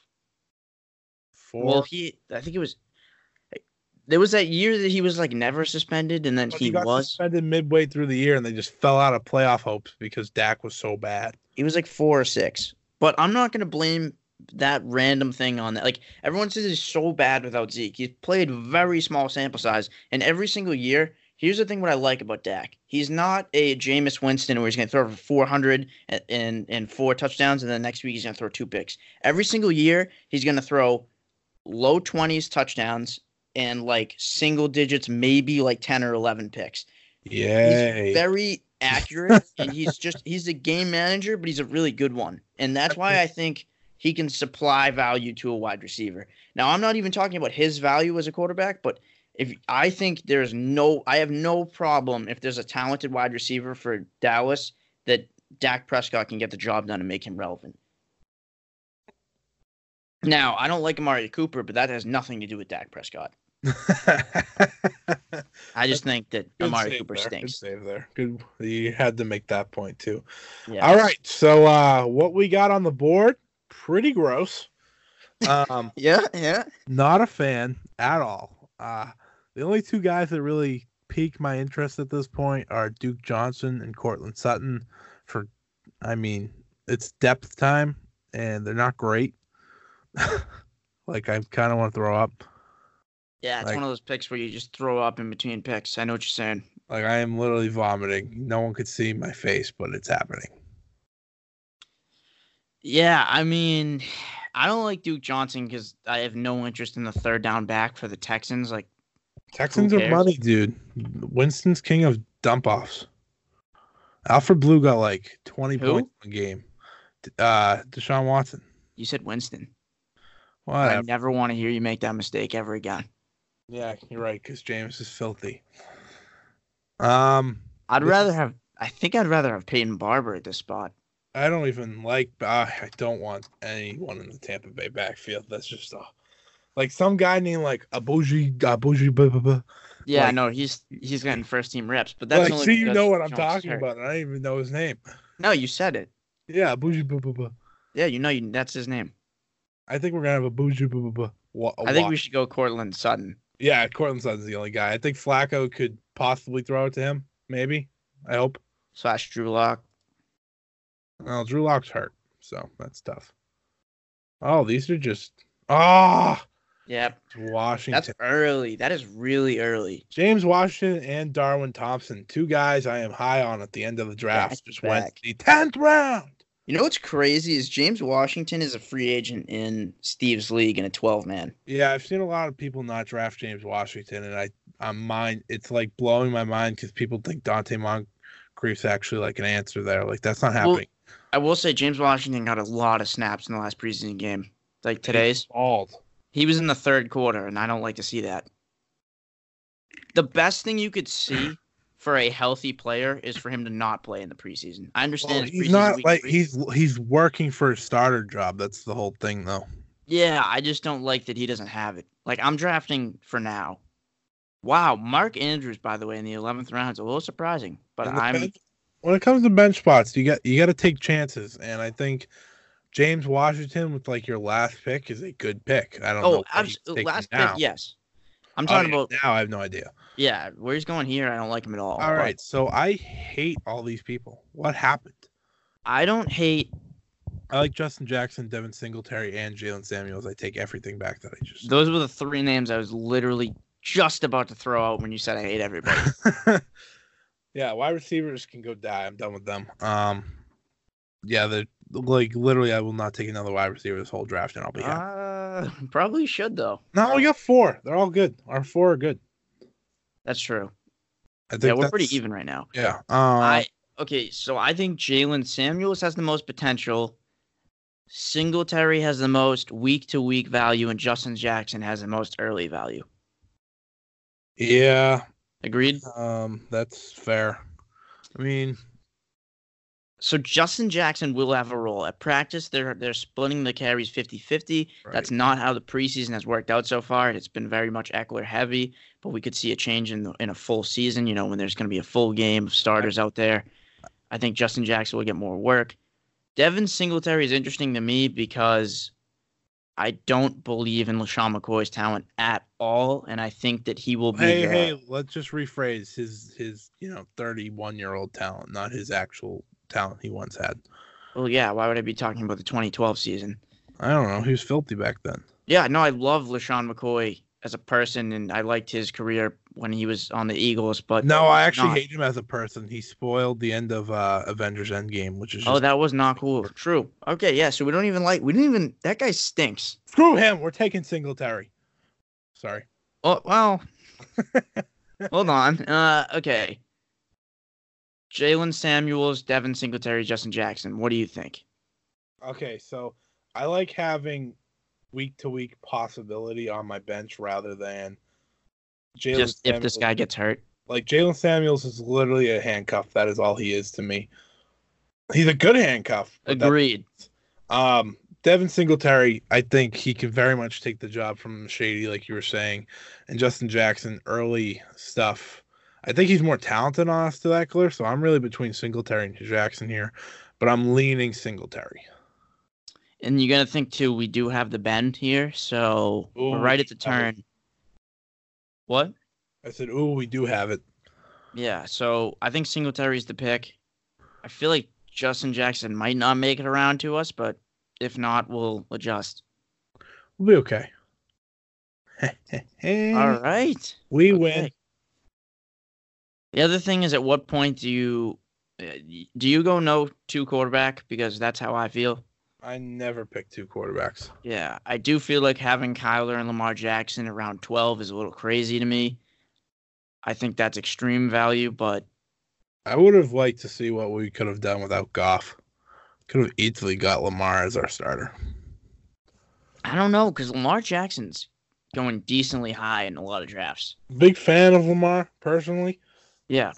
S2: 4.
S1: Well, I think it was. There was that year that he was like never suspended, and then
S2: But
S1: he
S2: got
S1: was
S2: suspended midway through the year, and they just fell out of playoff hopes because Dak was so bad.
S1: He was like 4 or 6. But I'm not gonna blame that random thing on that. Like everyone says, he's so bad without Zeke. He's played very small sample size, and every single year. Here's the thing: what I like about Dak, he's not a Jameis Winston where he's gonna throw for 400 and 4 touchdowns, and then next week he's gonna throw 2 picks. Every single year he's gonna throw low 20s touchdowns and like single digits, maybe like 10 or 11 picks.
S2: Yay.
S1: He's very accurate, and he's a game manager, but he's a really good one. And that's why I think he can supply value to a wide receiver. Now, I'm not even talking about his value as a quarterback, but I have no problem if there's a talented wide receiver for Dallas that Dak Prescott can get the job done and make him relevant. Now, I don't like Amari Cooper, but that has nothing to do with Dak Prescott. I just think that Amari Cooper stinks.
S2: Good save there. Good. You had to make that point too.
S1: Yeah.
S2: All right. So what we got on the board, pretty gross.
S1: Yeah.
S2: Not a fan at all. The only 2 guys that really pique my interest at this point are Duke Johnson and Cortland Sutton. It's depth time, and they're not great. Like, I kind of want to throw up.
S1: Yeah, it's one of those picks where you just throw up in between picks. I know what you're saying.
S2: Like, I am literally vomiting. No one could see my face, but it's happening.
S1: Yeah, I mean, I don't like Duke Johnson because I have no interest in the third down back for the Texans. Like,
S2: Texans are money, dude. Winston's king of dump-offs. Alfred Blue got like 20 points in the game. Deshaun Watson.
S1: You said Winston.
S2: Whatever.
S1: I never want to hear you make that mistake ever again.
S2: Yeah, you're right, because James is filthy.
S1: I think I'd rather have Peyton Barber at this spot.
S2: I don't even like. I don't want anyone in the Tampa Bay backfield. That's just like some guy named like Abuji. Blah, blah, blah.
S1: Yeah,
S2: like,
S1: no, he's getting first team reps, but that's
S2: like,
S1: only
S2: see, you know what I'm
S1: Jones
S2: talking about. And I didn't even know his name.
S1: No, you said it.
S2: Yeah, Abuji. Blah, blah, blah.
S1: Yeah, that's his name.
S2: I think we're gonna have Abuji. Blah, blah, blah.
S1: I think we should go Cortland Sutton.
S2: Yeah, Cortland Sutton's the only guy. I think Flacco could possibly throw it to him. Maybe. I hope.
S1: / Drew Lock.
S2: Well, Drew Lock's hurt, so that's tough. Oh, these are just
S1: Yep.
S2: Washington.
S1: That's early. That is really early.
S2: James Washington and Darwin Thompson, 2 guys I am high on at the end of the draft. Just went the 10th round.
S1: You know what's crazy is James Washington is a free agent in Steve's league in a 12-man.
S2: Yeah, I've seen a lot of people not draft James Washington, and it's like blowing my mind because people think Dante Moncrief's actually like an answer there. Like, that's not happening.
S1: Well, I will say James Washington got a lot of snaps in the last preseason game. Like today's. He was in the third quarter, and I don't like to see that. The best thing you could see for a healthy player is for him to not play in the preseason. I understand
S2: he's not like he's working for a starter job. That's the whole thing, though.
S1: Yeah, I just don't like that he doesn't have it. Like, I'm drafting for now. Wow, Mark Andrews, by the way, in the 11th round is a little surprising, but
S2: when it comes to bench spots, you got to take chances, and I think James Washington with like your last pick is a good pick. I don't know.
S1: Absolutely. Last pick, yes. I'm talking about
S2: now. I have no idea.
S1: Yeah, where he's going here, I don't like him at all.
S2: All right, so I hate all these people. What happened?
S1: I don't hate.
S2: I like Justin Jackson, Devin Singletary, and Jalen Samuels. I take everything back that I just.
S1: Those were the 3 names I was literally just about to throw out when you said I hate everybody.
S2: Yeah, wide receivers can go die. I'm done with them. Yeah, they're like literally. I will not take another wide receiver this whole draft, and I'll be happy.
S1: Probably should though.
S2: No, we got 4. They're all good. Our 4 are good.
S1: That's true.
S2: I think
S1: we're pretty even right now.
S2: Yeah.
S1: So I think Jalen Samuels has the most potential. Singletary has the most week-to-week value, and Justin Jackson has the most early value.
S2: Yeah.
S1: Agreed?
S2: That's fair. I mean,
S1: So Justin Jackson will have a role. At practice, they're splitting the carries 50-50.
S2: right.
S1: That's not how the preseason has worked out so far. It's been very much Eckler heavy, but we could see a change in a full season, when there's going to be a full game of starters out there. I think Justin Jackson will get more work. Devin Singletary is interesting to me because I don't believe in LaShawn McCoy's talent at all, and I think that he will be
S2: Hey, let's just rephrase his 31-year-old talent, not his actual talent he once had.
S1: Well, yeah, why would I be talking about the 2012 season?
S2: I don't know. He was filthy back then.
S1: Yeah, no, I love LaShawn McCoy as a person, and I liked his career when he was on the Eagles. But
S2: No, I actually hate him as a person. He spoiled the end of Avengers Endgame, which is just...
S1: Oh, that was not cool. True. Okay, yeah, so that guy stinks.
S2: Screw him. We're taking Singletary. Sorry.
S1: Oh, well, hold on. Okay. Jalen Samuels, Devin Singletary, Justin Jackson. What do you think?
S2: Okay, so I like having week-to-week possibility on my bench rather than Jalen
S1: Just
S2: Samuels.
S1: if this guy gets hurt.
S2: Like, Jalen Samuels is literally a handcuff. That is all he is to me. He's a good handcuff.
S1: Agreed.
S2: Devin Singletary, I think he can very much take the job from Shady, like you were saying, and Justin Jackson, early stuff. I think he's more talented on us to that clear, so I'm really between Singletary and Jackson here, but I'm leaning Singletary.
S1: And you're going to think, too, we do have the bend here, so we're right at the turn. What?
S2: I said, we do have it.
S1: Yeah, so I think Singletary's the pick. I feel like Justin Jackson might not make it around to us, but if not, we'll adjust.
S2: We'll be okay.
S1: All right.
S2: We win.
S1: The other thing is, at what point do you go no 2 quarterback? Because that's how I feel.
S2: I never pick 2 quarterbacks.
S1: Yeah, I do feel like having Kyler and Lamar Jackson around 12 is a little crazy to me. I think that's extreme value, but
S2: I would have liked to see what we could have done without Goff. Could have easily got Lamar as our starter.
S1: I don't know, because Lamar Jackson's going decently high in a lot of drafts.
S2: Big fan of Lamar, personally.
S1: Yeah.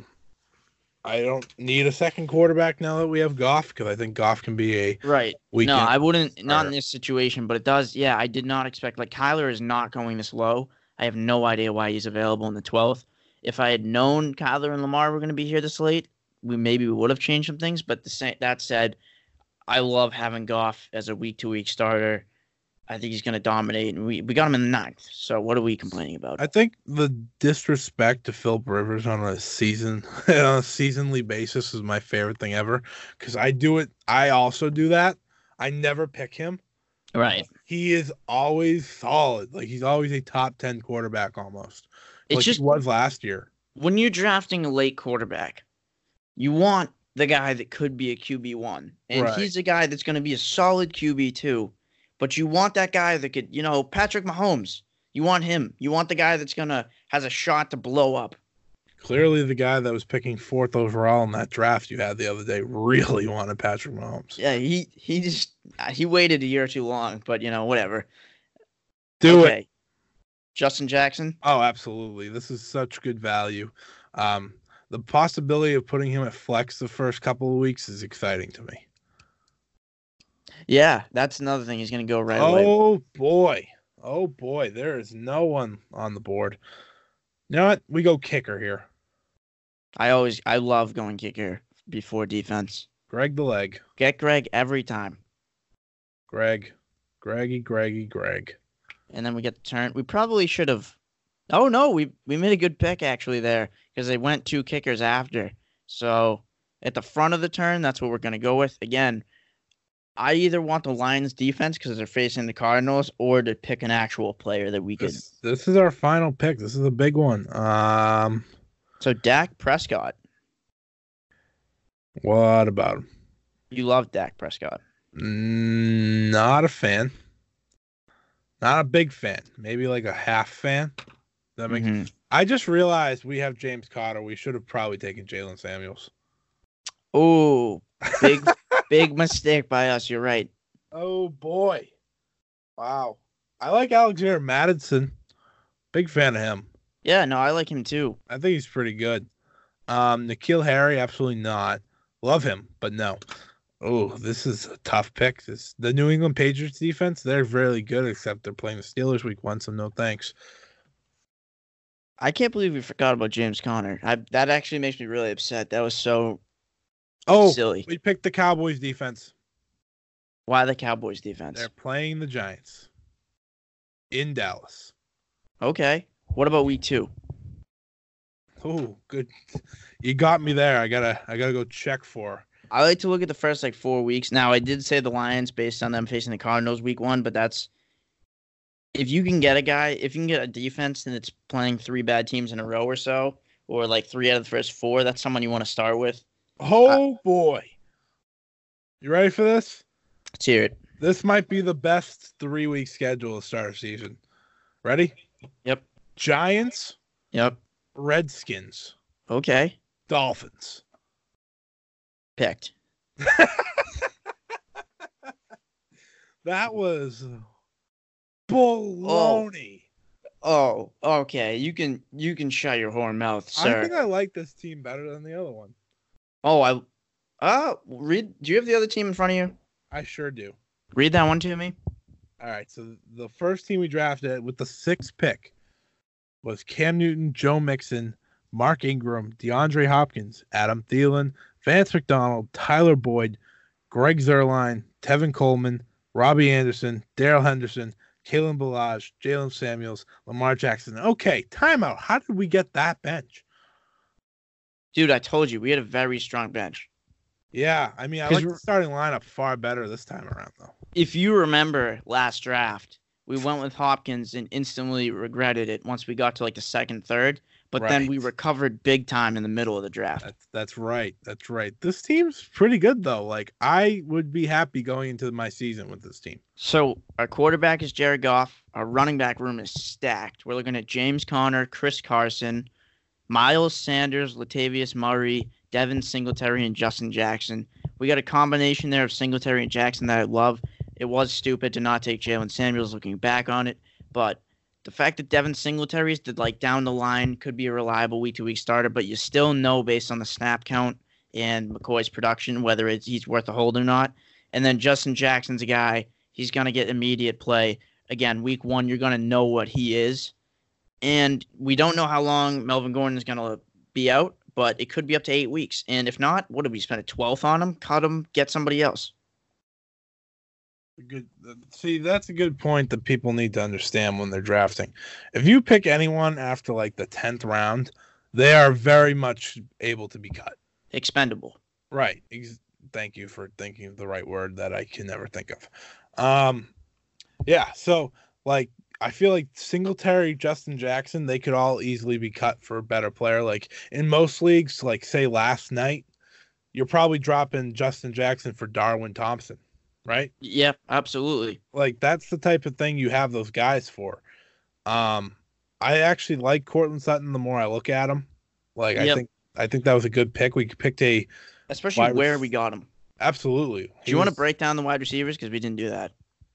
S2: I don't need a second quarterback now that we have Goff, because I think Goff can be a
S1: right.
S2: weekend.
S1: No, I wouldn't. Not in this situation, but it does. Yeah, I did not expect. Like, Kyler is not going this low. I have no idea why he's available in the 12th. If I had known Kyler and Lamar were going to be here this late, we would have changed some things. But that said, I love having Goff as a week-to-week starter. I think he's going to dominate, and we got him in the 9th. So what are we complaining about?
S2: I think the disrespect to Philip Rivers on a seasonally basis is my favorite thing ever, because I do it. I also do that. I never pick him.
S1: Right.
S2: He is always solid. Like, he's always a top 10 quarterback almost.
S1: It's just
S2: he was last year.
S1: When you're drafting a late quarterback, you want the guy that could be a QB1. And he's a guy that's going to be a solid QB2. But you want that guy that could, Patrick Mahomes. You want him. You want the guy that's has a shot to blow up.
S2: Clearly, the guy that was picking 4th overall in that draft you had the other day really wanted Patrick Mahomes.
S1: Yeah, he waited a year too long, but whatever.
S2: Do it.
S1: Justin Jackson.
S2: Oh, absolutely. This is such good value. The possibility of putting him at flex the first couple of weeks is exciting to me.
S1: Yeah, that's another thing. He's going to go right away.
S2: Oh, boy. There is no one on the board. You know what? We go kicker here.
S1: I love going kicker before defense.
S2: Greg the leg.
S1: Get Greg every time.
S2: Greg. Greggy.
S1: And then we get the turn. We probably should have. Oh, no. We made a good pick, actually, there, because they went 2 kickers after. So at the front of the turn, that's what we're going to go with. Again, I either want the Lions defense because they're facing the Cardinals, or to pick an actual player that we could.
S2: This is our final pick. This is a big one.
S1: So Dak Prescott.
S2: What about him?
S1: You love Dak Prescott.
S2: Not a fan. Not a big fan. Maybe like a half fan. That makes. I just realized we have James Conner. We should have probably taken Jalen Samuels.
S1: Oh, big mistake by us. You're right.
S2: Oh, boy. Wow. I like Alexander Mattison. Big fan of him.
S1: Yeah, no, I like him too.
S2: I think he's pretty good. N'Keal Harry, absolutely not. Love him, but no. Oh, this is a tough pick. The New England Patriots defense, they're really good, except they're playing the Steelers week 1, so no thanks.
S1: I can't believe we forgot about James Conner. That actually makes me really upset. That was so silly.
S2: We picked the Cowboys defense.
S1: Why the Cowboys defense?
S2: They're playing the Giants in Dallas.
S1: Okay. What about week 2?
S2: Oh, good. You got me there. I gotta go check for.
S1: I like to look at the first 4 weeks. Now, I did say the Lions based on them facing the Cardinals week 1, but that's if you can get a defense and it's playing 3 bad teams in a row or so, or 3 out of the first 4, that's someone you want to start with.
S2: Oh boy. You ready for this?
S1: Let's hear it.
S2: This might be the best 3-week schedule to start a season. Ready?
S1: Yep.
S2: Giants.
S1: Yep.
S2: Redskins.
S1: Okay.
S2: Dolphins.
S1: Picked.
S2: That was baloney.
S1: Oh, okay. You can shut your whore mouth, sir.
S2: I think I like this team better than the other one.
S1: Oh, do you have the other team in front of you?
S2: I sure do.
S1: Read that one to me.
S2: All right, so the first team we drafted with the 6th pick was Cam Newton, Joe Mixon, Mark Ingram, DeAndre Hopkins, Adam Thielen, Vance McDonald, Tyler Boyd, Greg Zuerlein, Tevin Coleman, Robbie Anderson, Darrell Henderson, Kalen Ballage, Jalen Samuels, Lamar Jackson. Okay, timeout. How did we get that bench?
S1: Dude, I told you, we had a very strong bench.
S2: Yeah, I mean, I like the starting lineup far better this time around, though.
S1: If you remember last draft, we went with Hopkins and instantly regretted it once we got to the 2nd, 3rd. But then we recovered big time in the middle of the draft.
S2: That's right. That's right. This team's pretty good, though. I would be happy going into my season with this team.
S1: So our quarterback is Jared Goff. Our running back room is stacked. We're looking at James Conner, Chris Carson, Miles Sanders, Latavius Murray, Devin Singletary, and Justin Jackson. We got a combination there of Singletary and Jackson that I love. It was stupid to not take Jalen Samuels looking back on it, but the fact that Devin Singletary is down the line could be a reliable week-to-week starter, but you still know based on the snap count and McCoy's production whether he's worth a hold or not. And then Justin Jackson's a guy, he's going to get immediate play. Again, week 1, you're going to know what he is. And we don't know how long Melvin Gordon is going to be out, but it could be up to 8 weeks. And if not, what did we spend a 12th on him? Cut him, get somebody else.
S2: See, that's a good point that people need to understand when they're drafting. If you pick anyone after the 10th round, they are very much able to be cut.
S1: Expendable.
S2: Right. Thank you for thinking of the right word that I can never think of. Yeah. So I feel like Singletary, Justin Jackson, they could all easily be cut for a better player. In most leagues, say last night, you're probably dropping Justin Jackson for Darwin Thompson. Right?
S1: Yeah, absolutely.
S2: That's the type of thing you have those guys for. I actually like Courtland Sutton the more I look at him. I think that was a good pick. We picked
S1: especially where we got him.
S2: Absolutely.
S1: Do you want to break down the wide receivers? Because we didn't do that.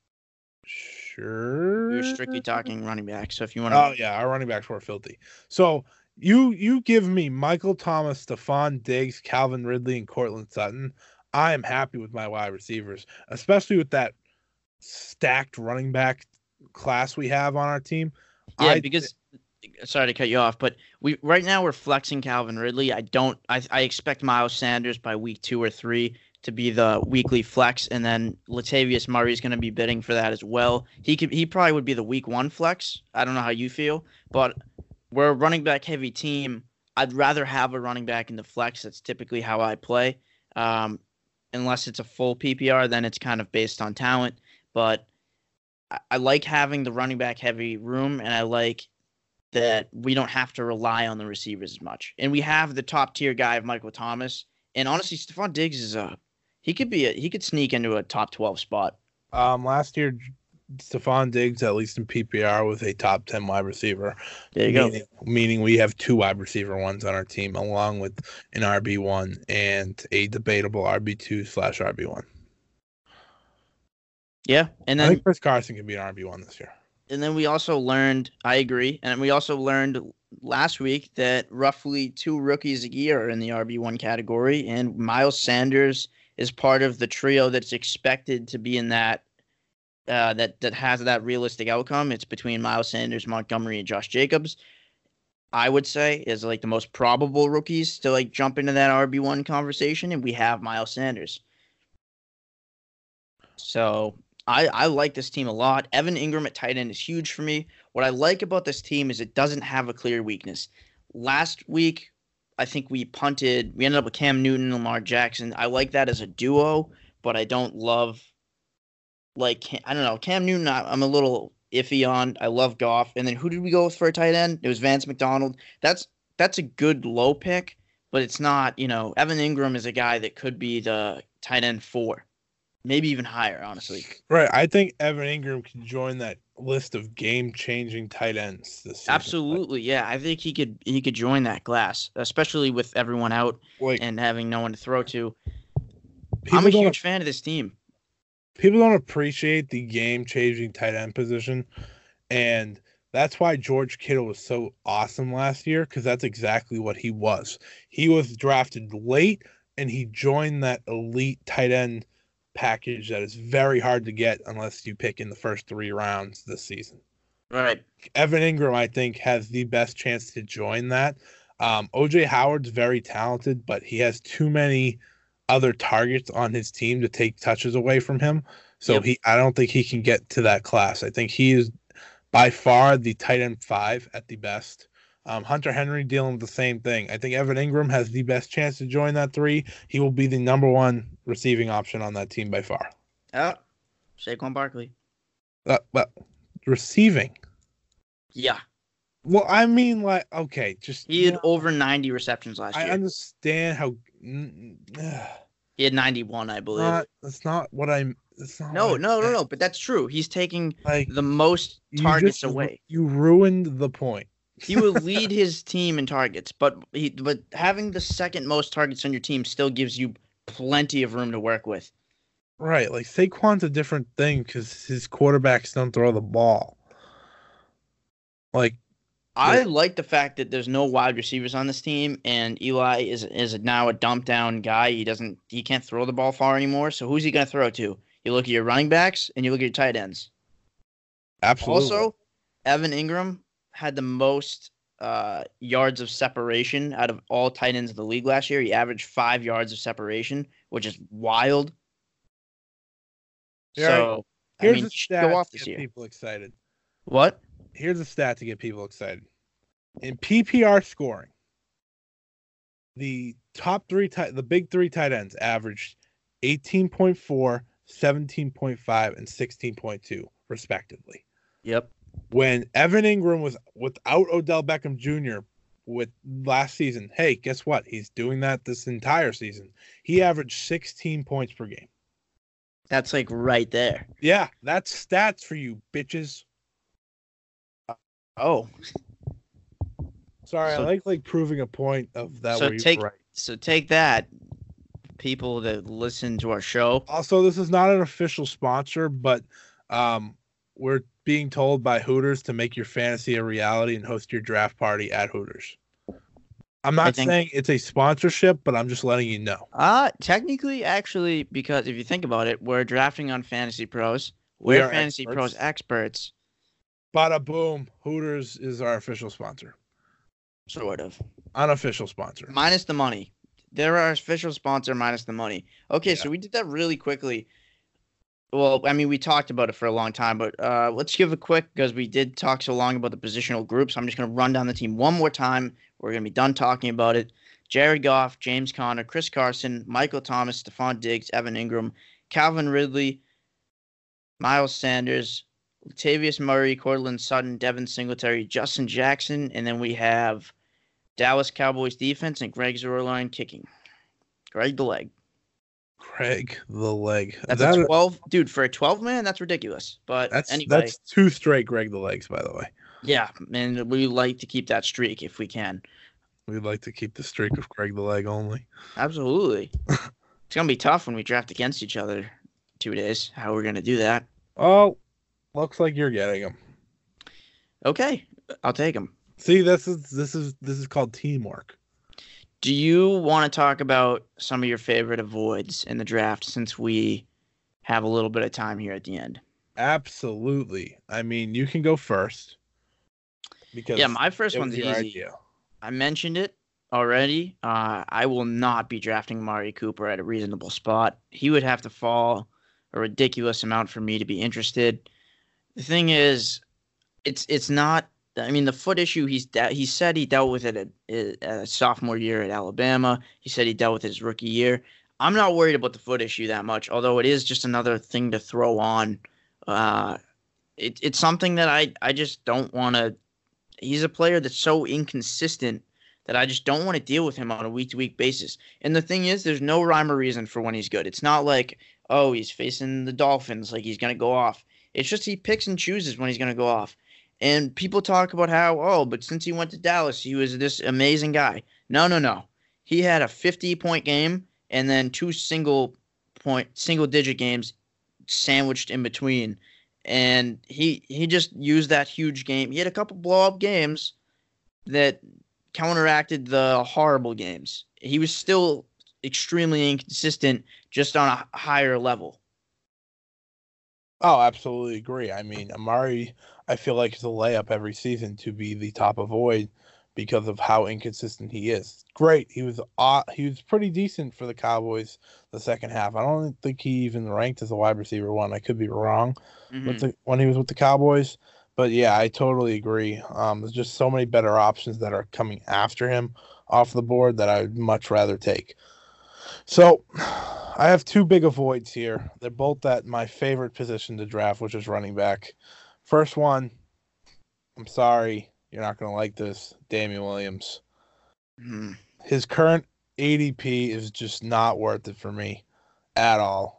S2: Sure.
S1: We were strictly talking running back. So if you want to.
S2: Oh, yeah. Our running backs were filthy. So you give me Michael Thomas, Stephon Diggs, Calvin Ridley, and Courtland Sutton. I am happy with my wide receivers, especially with that stacked running back class we have on our team.
S1: Yeah, sorry to cut you off, but right now we're flexing Calvin Ridley. I expect Miles Sanders by week 2 or 3 to be the weekly flex, and then Latavius Murray is going to be bidding for that as well. He probably would be the week 1 flex. I don't know how you feel, but we're a running back heavy team. I'd rather have a running back in the flex. That's typically how I play. Unless it's a full PPR, then it's kind of based on talent. But I like having the running back heavy room, and I like that we don't have to rely on the receivers as much. And we have the top tier guy of Michael Thomas. And honestly, Stephon Diggs he could sneak into a top 12 spot.
S2: Last year, Stephon Diggs, at least in PPR, was a top 10 wide receiver.
S1: There you go.
S2: Meaning we have 2 wide receiver ones on our team, along with an RB1 and a debatable RB2/RB1.
S1: Yeah, and then
S2: I think Chris Carson can be an RB1 this year.
S1: And then we also learned, I agree, and we also learned last week that roughly 2 rookies a year are in the RB1 category, and Miles Sanders is part of the trio that's expected to be in that that has that realistic outcome. It's between Miles Sanders, Montgomery, and Josh Jacobs. I would say is like the most probable rookies to like jump into that RB1 conversation, and we have Miles Sanders. So I like this team a lot. Evan Ingram at tight end is huge for me. What I like about this team is it doesn't have a clear weakness. Last week, I think we punted. We ended up with Cam Newton and Lamar Jackson. I like that as a duo, but I don't love, like, I don't know. Cam Newton, I'm a little iffy on. I love Goff. And then who did we go with for a tight end? It was Vance McDonald. That's a good low pick, but it's not, Evan Ingram is a guy that could be the tight end 4. Maybe even higher, honestly.
S2: Right. I think Evan Ingram can join that list of game-changing tight ends this season.
S1: Absolutely, yeah. I think he could join that class, especially with everyone out and having no one to throw to. I'm a huge fan of this team.
S2: People don't appreciate the game-changing tight end position, and that's why George Kittle was so awesome last year, because that's exactly what he was. He was drafted late, and he joined that elite tight end package that is very hard to get unless you pick in the first 3 rounds this season.
S1: Right.
S2: Evan Ingram, I think, has the best chance to join that. OJ Howard's very talented, but he has too many other targets on his team to take touches away from him. So I don't think he can get to that class. I think he is by far the tight end 5 at the best. Hunter Henry dealing with the same thing. I think Evan Ingram has the best chance to join that 3. He will be the number 1 receiving option on that team by far.
S1: Saquon Barkley.
S2: Well, receiving.
S1: Yeah.
S2: Well, I mean, like, okay, just
S1: he had over 90 receptions last year.
S2: I understand how.
S1: He had 91, I believe.
S2: That's not what I'm.
S1: No. But that's true. He's taking the most targets away.
S2: You ruined the point.
S1: He will lead his team in targets, but having the second most targets on your team still gives you plenty of room to work with.
S2: Right, like Saquon's a different thing because his quarterbacks don't throw the ball.
S1: I like the fact that there's no wide receivers on this team, and Eli is now a dump down guy. He can't throw the ball far anymore. So who's he going to throw to? You look at your running backs and you look at your tight ends.
S2: Absolutely.
S1: Also, Evan Ingram had the most yards of separation out of all tight ends of the league last year. He averaged 5 yards of separation, which is wild.
S2: Yeah,
S1: so,
S2: here's a stat
S1: go off
S2: to
S1: this
S2: get
S1: year.
S2: people excited.
S1: What?
S2: Here's a stat to get people excited. In PPR scoring, the top 3 the big 3 tight ends averaged 18.4, 17.5, and 16.2 respectively.
S1: Yep.
S2: When Evan Ingram was without Odell Beckham Jr. with last season, hey, guess what? He's doing that this entire season. He averaged 16 points per game.
S1: That's right there.
S2: Yeah, that's stats for you, bitches.
S1: Oh.
S2: Sorry, I like proving a point of that.
S1: So
S2: right.
S1: So take that, people that listen to our show.
S2: Also, this is not an official sponsor, but we're being told by Hooters to make your fantasy a reality and host your draft party at Hooters. I'm not saying it's a sponsorship, but I'm just letting you know.
S1: Technically, actually, because if you think about it, we're drafting on Fantasy Pros. We're Fantasy Pros experts.
S2: Bada boom. Hooters is our official sponsor.
S1: Sort of.
S2: Unofficial sponsor.
S1: Minus the money. They're our official sponsor minus the money. Okay, so we did that really quickly. Well, I mean, we talked about it for a long time, but let's give a quick, because we did talk so long about the positional groups. I'm just going to run down the team one more time. We're going to be done talking about it. Jared Goff, James Conner, Chris Carson, Michael Thomas, Stephon Diggs, Evan Ingram, Calvin Ridley, Miles Sanders, Latavius Murray, Cortland Sutton, Devin Singletary, Justin Jackson, and then we have Dallas Cowboys defense and Greg Zuerlein kicking. Greg the Leg.
S2: Greg the Leg.
S1: That's a 12. Dude, for a 12-man, that's ridiculous. But anyway.
S2: That's 2 straight Greg the Legs, by the way.
S1: Yeah, and we like to keep that streak if we can.
S2: We'd like to keep the streak of Greg the Leg only.
S1: Absolutely. It's going to be tough when we draft against each other 2 days. How we're going to do that.
S2: Oh, looks like you're getting him.
S1: Okay, I'll take him.
S2: See, this is called teamwork.
S1: Do you want to talk about some of your favorite avoids in the draft since we have a little bit of time here at the end?
S2: Absolutely. I mean, you can go first. Because
S1: yeah, my first one's easy.
S2: Idea.
S1: I mentioned it already. I will not be drafting Amari Cooper at a reasonable spot. He would have to fall a ridiculous amount for me to be interested. The thing is, it's not. I mean, the foot issue. He said he dealt with it at sophomore year at Alabama. He said he dealt with it his rookie year. I'm not worried about the foot issue that much, although it is just another thing to throw on. It's something that I just don't want to. He's a player that's so inconsistent that I just don't want to deal with him on a week-to-week basis. And the thing is, there's no rhyme or reason for when he's good. It's not like, oh, he's facing the Dolphins, like he's going to go off. It's just he picks and chooses when he's going to go off. And people talk about how, oh, but since he went to Dallas, he was this amazing guy. No. He had a 50-point game and then 2 single-digit games sandwiched in between. And he just used that huge game. He had a couple blow-up games that counteracted the horrible games. He was still extremely inconsistent, just on a higher level.
S2: Oh, absolutely agree. I mean, Amari, I feel like it's a layup every season to be the top avoid because of how inconsistent he is. Great. He was pretty decent for the Cowboys the second half. I don't think he even ranked as a wide receiver 1. I could be wrong when he was with the Cowboys. But yeah, I totally agree. There's just so many better options that are coming after him off the board that I'd much rather take. So I have 2 big avoids here. They're both at my favorite position to draft, which is running back. First one, I'm sorry, you're not going to like this, Damian Williams. His current ADP is just not worth it for me at all.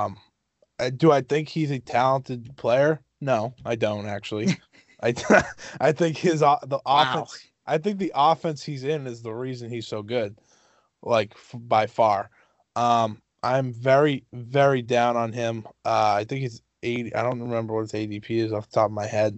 S2: Do I think he's a talented player? No, I don't actually. I think the offense. I think the offense he's in is the reason he's so good, by far. I'm very, very down on him. I think he's 80. I don't remember what his ADP is off the top of my head.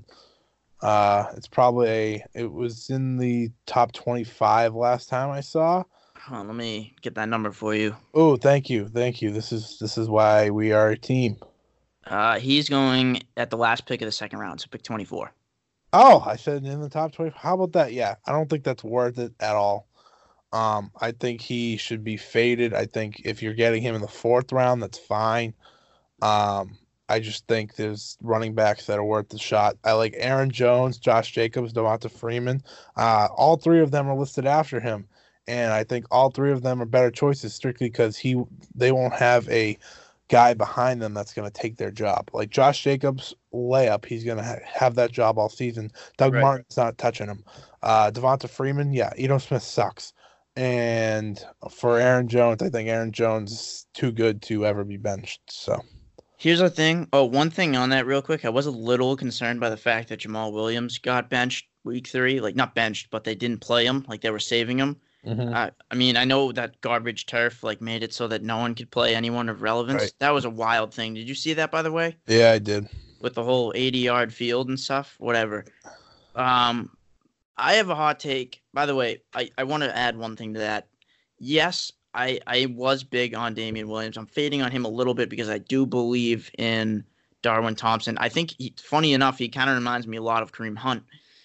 S2: It was in the top 25 last time I saw.
S1: Hold on, let me get that number for you.
S2: Oh, thank you. This is why we are a team.
S1: He's going at the last pick of the second round, so pick 24.
S2: Oh, I said in the top 20. How about that? Yeah, I don't think that's worth it at all. I think he should be faded. I think if you're getting him in the 4th round, that's fine. I just think there's running backs that are worth the shot. I like Aaron Jones, Josh Jacobs, Devonta Freeman. All 3 of them are listed after him, and I think all 3 of them are better choices strictly because they won't have a guy behind them that's going to take their job. Like Josh Jacobs, layup, he's going to have that job all season. Doug Martin's not touching him. Devonta Freeman, yeah, Ito Smith sucks. And for Aaron Jones, I think Aaron Jones is too good to ever be benched. So
S1: here's the thing. Oh, one thing on that real quick. I was a little concerned by the fact that Jamal Williams got benched week 3. Like, not benched, but they didn't play him. Like, they were saving him. I mean, I know that garbage turf made it so that no one could play anyone of relevance. Right. That was a wild thing. Did you see that, by the way?
S2: Yeah, I did.
S1: With the whole 80-yard field and stuff, whatever. I have a hot take. By the way, I want to add one thing to that. Yes, I was big on Damian Williams. I'm fading on him a little bit because I do believe in Darwin Thompson. I think, funny enough, he kind of reminds me a lot of Kareem Hunt.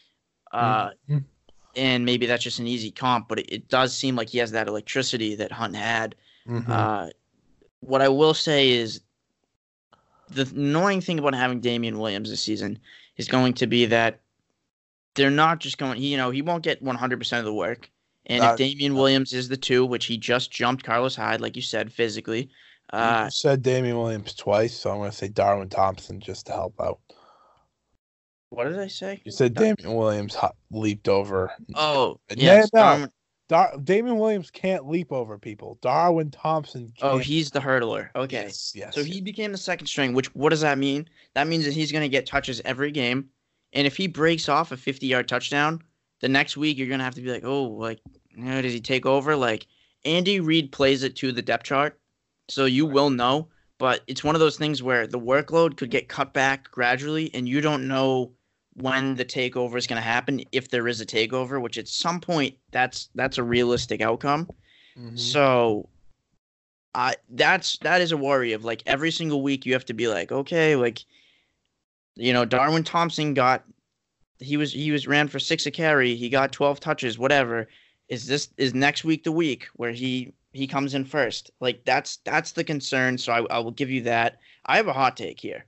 S1: And maybe that's just an easy comp, but it does seem like he has that electricity that Hunt had. What I will say is the annoying thing about having Damian Williams this season is going to be that they're not just going, he won't get 100% of the work. And if Damian Williams is the 2, which he just jumped Carlos Hyde, like you said, physically.
S2: You said Damian Williams twice, so I'm going to say Darwin Thompson just to help out.
S1: What did I say?
S2: You said Damian Williams leaped over.
S1: Oh, yes.
S2: No. Damian Williams can't leap over people. Darwin Thompson can.
S1: Oh, he's the hurdler. Okay.
S2: Yes.
S1: So he became the second string, what does that mean? That means that he's going to get touches every game. And if he breaks off a 50-yard touchdown, the next week you're going to have to be like, does he take over? Like, Andy Reid plays it to the depth chart, so you will know. But it's one of those things where the workload could get cut back gradually, and you don't know when the takeover is going to happen, if there is a takeover, which at some point that's a realistic outcome.
S2: Mhm.
S1: So that is a worry of like every single week you have to be like, okay, like, you know, Darwin Thompson he was ran for 6 a carry, he got 12 touches, whatever. Is next week the week where he comes in first? Like that's the concern. So I will give you that. I have a hot take here.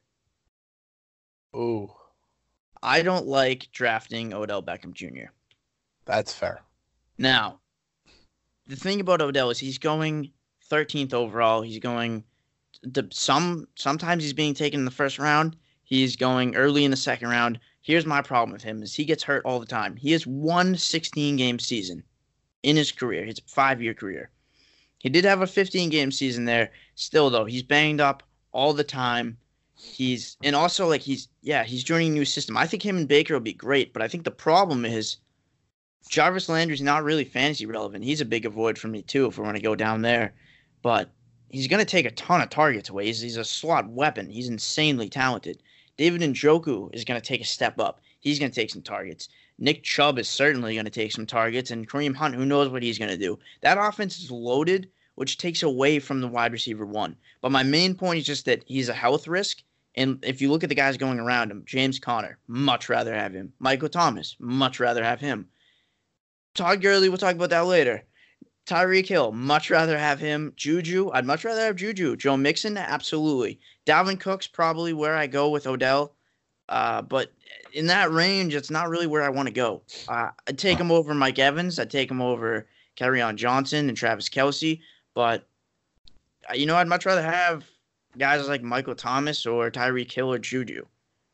S2: Ooh,
S1: I don't like drafting Odell Beckham Jr.
S2: that's fair.
S1: Now, the thing about Odell is he's going 13th overall. He's going sometimes he's being taken in the first round. He's going early in the second round. Here's my problem with him is he gets hurt all the time. He has one 16-game season in his career, his 5-year career. He did have a 15-game season there. Still, though, he's banged up all the time. He's joining a new system. I think him and Baker will be great, but I think the problem is Jarvis Landry's not really fantasy relevant. He's a big avoid for me, too, if we want to go down there. But he's going to take a ton of targets away. He's a slot weapon. He's insanely talented. David Njoku is going to take a step up. He's going to take some targets. Nick Chubb is certainly going to take some targets. And Kareem Hunt, who knows what he's going to do. That offense is loaded, which takes away from the wide receiver one. But my main point is just that he's a health risk. And if you look at the guys going around him, James Conner, much rather have him. Michael Thomas, much rather have him. Todd Gurley, we'll talk about that later. Tyreek Hill, much rather have him. Juju, I'd much rather have Juju. Joe Mixon, absolutely. Dalvin Cook's probably where I go with Odell. But in that range, it's not really where I want to go. I'd take him over Mike Evans. I'd take him over Kerryon Johnson and Travis Kelce. But, you know, I'd much rather have guys like Michael Thomas or Tyreek Hill or Juju.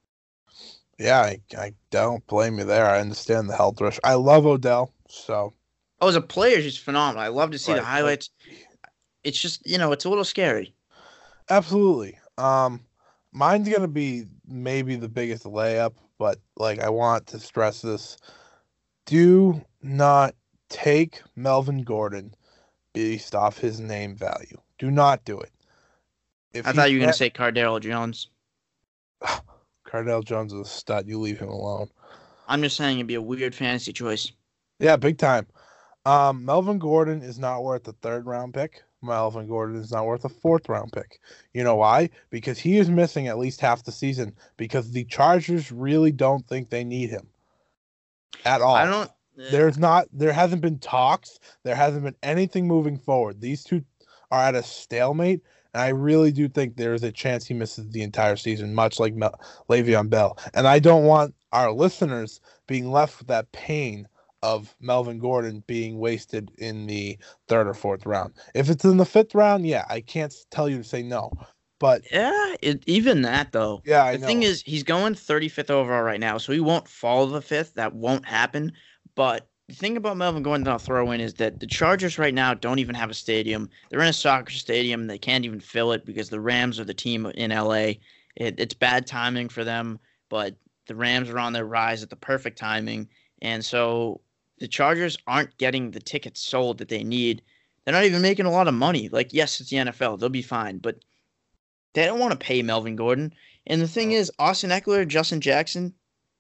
S2: Yeah, I don't blame you there. I understand the health risk. I love Odell, so.
S1: Oh, as a player, he's phenomenal. I love to see the highlights. It's just, you know, it's a little scary.
S2: Absolutely. Mine's going to be maybe the biggest layup, but, like, I want to stress this. Do not take Melvin Gordon based off his name value. Do not do it.
S1: I thought you were going to say Cardale Jones.
S2: Cardale Jones is a stud. You leave him alone.
S1: I'm just saying it'd be a weird fantasy choice.
S2: Yeah, big time. Melvin Gordon is not worth a 3rd-round pick. Melvin Gordon is not worth a 4th-round pick. You know why? Because he is missing at least half the season because the Chargers really don't think they need him at all. There hasn't been talks. There hasn't been anything moving forward. These two are at a stalemate, and I really do think there is a chance he misses the entire season, much like Le'Veon Bell. And I don't want our listeners being left with that pain of Melvin Gordon being wasted in the 3rd or 4th round. If it's in the 5th round, yeah, I can't tell you to say no. But
S1: yeah, even that though.
S2: Yeah, I know.
S1: The thing is, he's going 35th overall right now, so he won't fall the 5th. That won't happen. But the thing about Melvin Gordon that I'll throw in is that the Chargers right now don't even have a stadium. They're in a soccer stadium. They can't even fill it because the Rams are the team in LA. It's bad timing for them, but the Rams are on their rise at the perfect timing. And so the Chargers aren't getting the tickets sold that they need. They're not even making a lot of money. Like, yes, it's the NFL. They'll be fine. But they don't want to pay Melvin Gordon. And the thing is, Austin Eckler, Justin Jackson,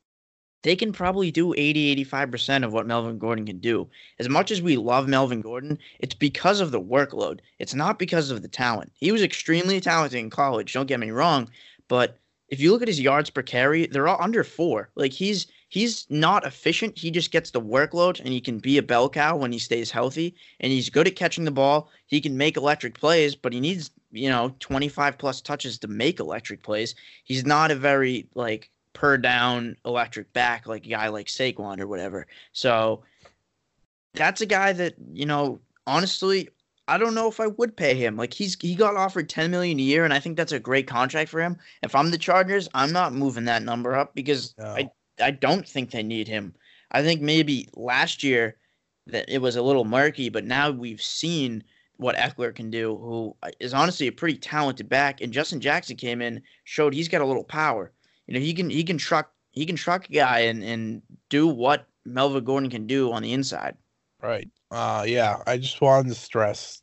S1: they can probably do 80-85% of what Melvin Gordon can do. As much as we love Melvin Gordon, it's because of the workload. It's not because of the talent. He was extremely talented in college, don't get me wrong. But if you look at his yards per carry, they're all under 4. Like, he's not efficient. He just gets the workload, and he can be a bell cow when he stays healthy. And he's good at catching the ball. He can make electric plays, but he needs, 25-plus touches to make electric plays. He's not a very, per down electric back like a guy like Saquon or whatever. So that's a guy that, honestly, I don't know if I would pay him. Like, he got offered $10 million a year, and I think that's a great contract for him. If I'm the Chargers, I'm not moving that number up because I don't think they need him. I think maybe last year that it was a little murky, but now we've seen what Eckler can do, who is honestly a pretty talented back. And Justin Jackson came in, showed he's got a little power. He can truck a guy and do what Melvin Gordon can do on the inside.
S2: Right. Yeah, I just wanted to stress,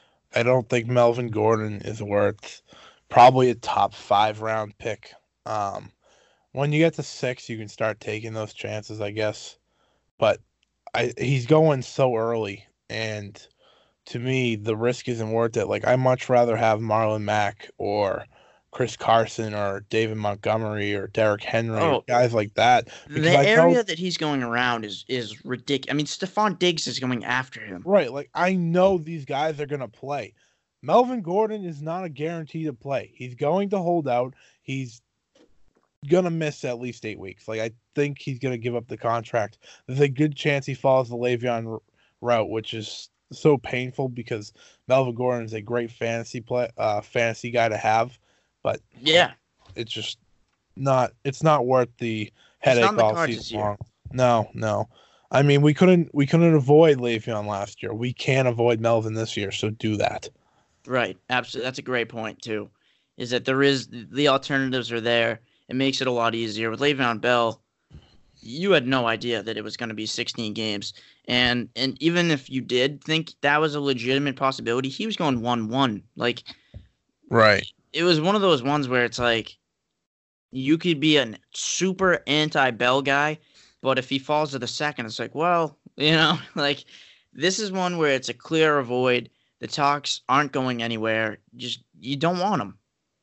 S2: I don't think Melvin Gordon is worth probably a top 5 round pick. When when you get to 6, you can start taking those chances, I guess. But he's going so early, and to me, the risk isn't worth it. Like, I'd much rather have Marlon Mack or Chris Carson or David Montgomery or Derrick Henry or guys like that.
S1: The area that he's going around is ridiculous. I mean, Stephon Diggs is going after him.
S2: Right. Like, I know these guys are going to play. Melvin Gordon is not a guarantee to play. He's going to hold out. He's going to miss at least 8 weeks. Like, I think he's going to give up the contract. There's a good chance he follows the Le'Veon route, which is so painful because Melvin Gordon is a great fantasy guy to have. But
S1: yeah,
S2: it's just not worth the headache all season long. No. I mean, we couldn't avoid Le'Veon last year. We can't avoid Melvin this year, so do that.
S1: Right. Absolutely. That's a great point too. Is that the alternatives are there. It makes it a lot easier. With Le'Veon Bell, you had no idea that it was going to be 16 games. And even if you did think that was a legitimate possibility, he was going 1-1. Like,
S2: right.
S1: It was one of those ones where it's like you could be a super anti-Bell guy, but if he falls to the second, it's like, well, like this is one where it's a clear avoid. The talks aren't going anywhere. Just you don't want them.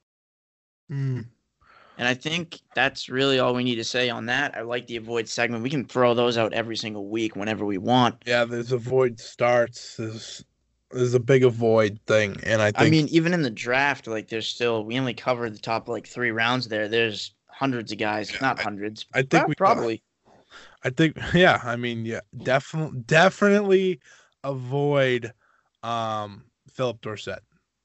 S1: And I think that's really all we need to say on that. I like the avoid segment. We can throw those out every single week whenever we want.
S2: Yeah, there's avoid starts. There's a big avoid thing, and I mean,
S1: even in the draft, like we only covered the top like 3 rounds there. There's hundreds of guys, not hundreds.
S2: I think we
S1: probably.
S2: I think, yeah. I mean, yeah, definitely avoid Philip Dorsett.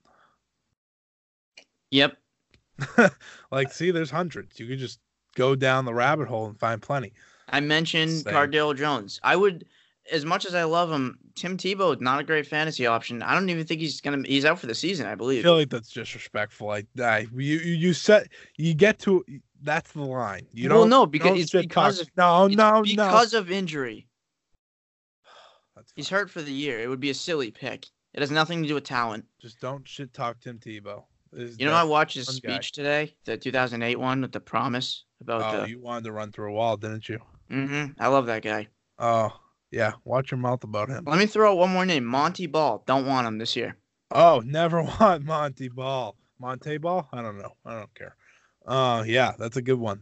S1: Yep.
S2: Like, see, there's hundreds. You could just go down the rabbit hole and find plenty.
S1: I mentioned Cardale Jones. I would, as much as I love him, Tim Tebow is not a great fantasy option. I don't even think he's out for the season, I believe.
S2: I feel like that's disrespectful. You get to, that's the line. Because
S1: of injury. He's hurt for the year. It would be a silly pick. It has nothing to do with talent.
S2: Just don't shit talk Tim Tebow.
S1: I watched his speech today, the 2008 one with the promise about
S2: you wanted to run through a wall, didn't you?
S1: Mm-hmm. I love that guy.
S2: Oh, yeah. Watch your mouth about him.
S1: Let me throw out one more name. Monty Ball. Don't want him this year.
S2: Oh, never want Monty Ball. Monte Ball? I don't know. I don't care. Yeah, that's a good one.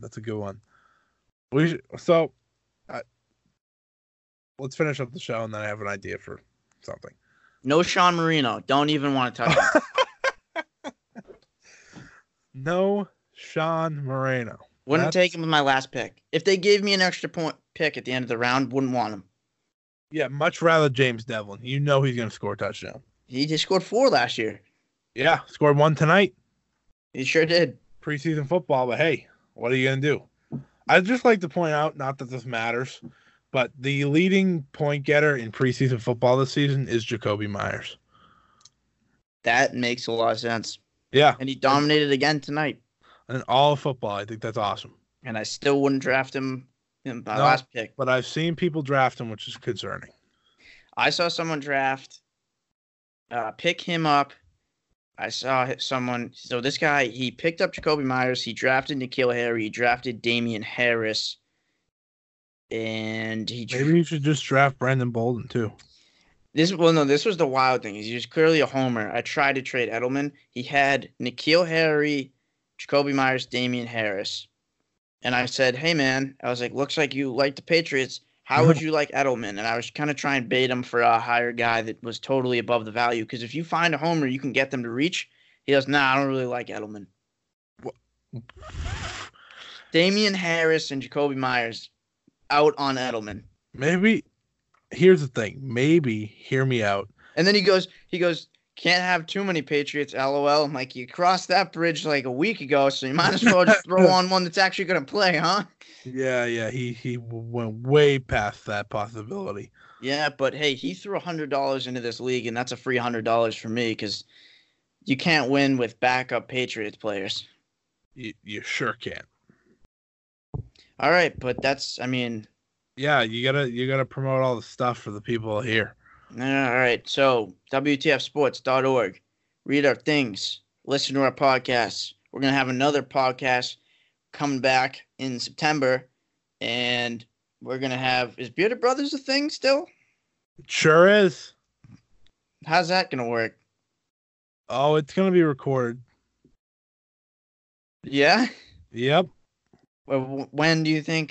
S2: Let's finish up the show, and then I have an idea for something.
S1: No Sean Marino. Don't even want to touch him.
S2: No Sean Moreno.
S1: Wouldn't take him with my last pick. If they gave me an extra point pick at the end of the round, wouldn't want him.
S2: Yeah, much rather James Devlin. You know he's going to score a touchdown.
S1: He just scored 4 last year.
S2: Yeah, scored 1 tonight.
S1: He sure did.
S2: Preseason football, but hey, what are you going to do? I'd just like to point out, not that this matters, but the leading point getter in preseason football this season is Jacoby Myers.
S1: That makes a lot of sense.
S2: Yeah.
S1: And he dominated again tonight.
S2: And all of football, I think that's awesome.
S1: And I still wouldn't draft him in my last pick.
S2: But I've seen people draft him, which is concerning.
S1: I saw someone pick him up. I saw someone. So this guy, he picked up Jacoby Myers. He drafted N'Keal Harry. He drafted Damian Harris. And
S2: maybe you should just draft Brandon Bolden, too.
S1: This was the wild thing. He was clearly a homer. I tried to trade Edelman. He had N'Keal Harry, Jacoby Myers, Damian Harris. And I said, hey, man, I was like, looks like you like the Patriots. How would you like Edelman? And I was kind of trying to bait him for a higher guy that was totally above the value. Because if you find a homer, you can get them to reach. He goes, nah, I don't really like Edelman. What? Damian Harris and Jacoby Myers out on Edelman.
S2: Maybe. Here's the thing. Maybe, hear me out.
S1: And then he goes, can't have too many Patriots, LOL. I'm like, you crossed that bridge like a week ago, so you might as well just throw on one that's actually going to play, huh?
S2: Yeah. He went way past that possibility.
S1: Yeah, but hey, he threw $100 into this league, and that's a free $100 for me because you can't win with backup Patriots players.
S2: You sure can't.
S1: All right, but that's, I mean...
S2: Yeah, you gotta promote all the stuff for the people here.
S1: All right, so WTFsports.org. Read our things. Listen to our podcasts. We're gonna have another podcast coming back in September, and we're gonna have. Is Bearded Brothers a thing still?
S2: It sure is.
S1: How's that gonna work?
S2: Oh, it's gonna be recorded.
S1: Yeah.
S2: Yep.
S1: Well, when do you think?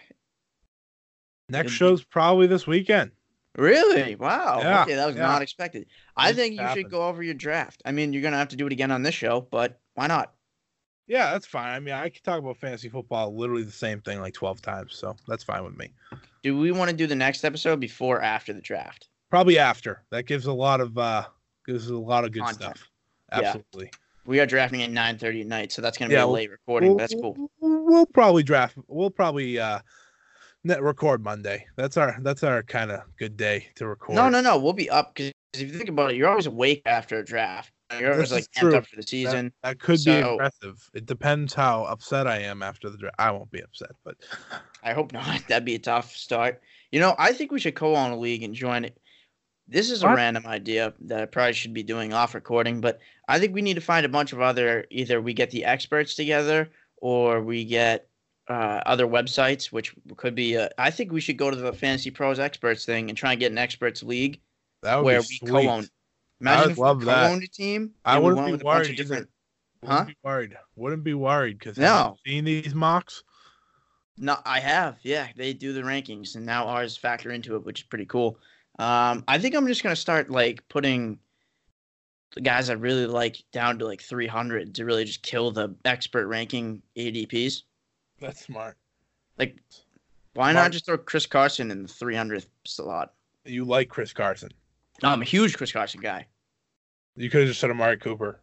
S2: Next show's probably this weekend.
S1: Really? Wow.
S2: Yeah,
S1: Okay, that was not expected. I
S2: It
S1: think you
S2: happened.
S1: should go over your draft. I mean, you're gonna have to do it again on this show, but why not?
S2: Yeah, that's fine. I mean, I could talk about fantasy football literally the same thing like 12 times, so that's fine with me.
S1: Do we want to do the next episode before or after the draft?
S2: Probably after. That gives a lot of good
S1: Content.
S2: stuff.
S1: Yeah.
S2: Absolutely.
S1: We are drafting at 9:30 at night, so that's gonna be
S2: Yeah,
S1: a late recording. But that's cool.
S2: We'll probably draft. We'll probably record Monday. That's our kind of good day to record.
S1: No. We'll be up because if you think about it, you're always awake after a draft. You're always
S2: This
S1: like
S2: is
S1: amped
S2: true.
S1: up for the season.
S2: That could be
S1: So-
S2: aggressive. It depends how upset I am after the draft. I won't be upset, but
S1: I hope not. That'd be a tough start. I think we should co-own a league and join it. This is a
S2: What?
S1: random idea that I probably should be doing off recording, but I think we need to find a bunch of either we get the experts together or we get other websites, which could be. I think we should go to the Fantasy Pros experts thing and try and get an experts league
S2: that would
S1: where
S2: be
S1: we
S2: sweet.
S1: co-own. Imagine
S2: would
S1: if
S2: love
S1: we
S2: that.
S1: co-owned a team.
S2: I
S1: and we
S2: wouldn't
S1: went
S2: be
S1: with a bunch
S2: worried
S1: of different.
S2: Wouldn't be worried. Wouldn't be worried because
S1: No.
S2: seen these mocks.
S1: No, I have. Yeah, they do the rankings, and now ours factor into it, which is pretty cool. I think I'm just gonna start like putting the guys I really like down to like 300 to really just kill the expert ranking ADPs.
S2: That's smart.
S1: Like, why
S2: Mark-
S1: not just throw Chris Carson in the 300th slot?
S2: You like Chris Carson.
S1: I'm a huge Chris Carson guy.
S2: You could have just said Amari Cooper.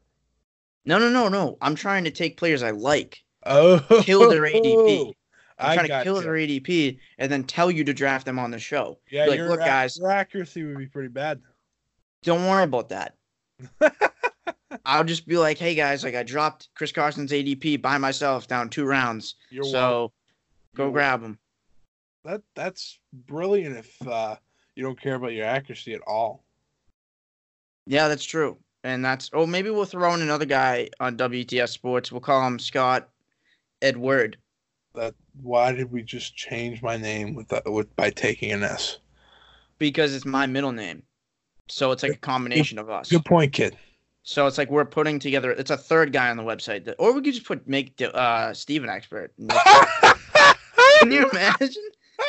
S1: No. I'm trying to take players I like,
S2: Oh,
S1: kill their ADP. I'm
S2: I
S1: trying to
S2: got
S1: kill
S2: you.
S1: their ADP and then tell you to draft them on the show.
S2: Yeah,
S1: Like,
S2: your
S1: look, guys,
S2: your accuracy would be pretty bad.
S1: don't worry about that. I'll just be like, hey guys, like I dropped Chris Carson's ADP by myself down 2 rounds.
S2: You're
S1: So go
S2: You're
S1: grab him.
S2: That's brilliant if you don't care about your accuracy at all.
S1: Yeah, that's true. And maybe we'll throw in another guy on WTS Sports. We'll call him Scott Edward.
S2: Why did we just change my name by taking an S?
S1: Because it's my middle name. So it's like a combination of us.
S2: Good point, kid.
S1: So it's like we're putting together. It's a third guy on the website, or we could just make Steve an expert. Can you imagine?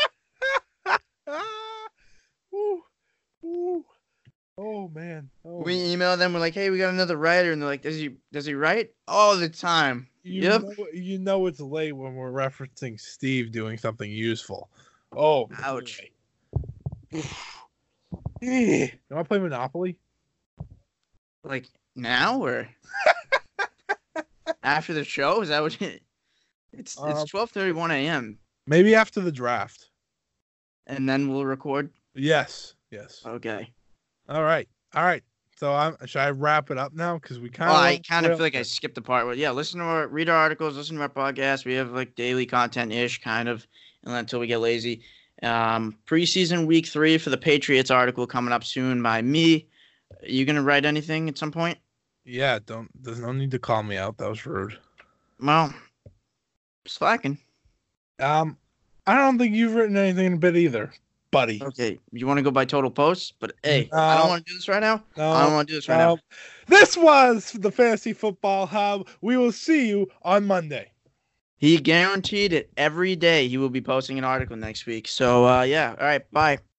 S2: Ooh, ooh. Oh man. Oh,
S1: We email them. We're like, hey, we got another writer, and they're like, does he write all the time? Yep.
S2: You know it's late when we're referencing Steve doing something useful. Oh,
S1: Ouch.
S2: boy. You want to play Monopoly?
S1: Like now or after the show? Is that what it's 12:31 a.m.
S2: Maybe after the draft.
S1: and then we'll record?
S2: Yes.
S1: Okay.
S2: All right. So should I wrap it up now? Because we kind
S1: Oh,
S2: of.
S1: I kind of feel like I skipped the part. But yeah, read our articles, listen to our podcast. We have like daily content-ish kind of until we get lazy. Preseason week 3 for the Patriots article coming up soon by me. You gonna write anything at some point?
S2: Yeah. There's no need to call me out. That was rude.
S1: Well, slacking.
S2: I don't think you've written anything in a bit either, buddy.
S1: Okay, you want to go by total posts? But hey, I don't want to do this right now.
S2: No,
S1: I don't want to do this right now.
S2: This was the Fantasy Football Hub. We will see you on Monday.
S1: He guaranteed it every day. He will be posting an article next week. So yeah, all right, bye.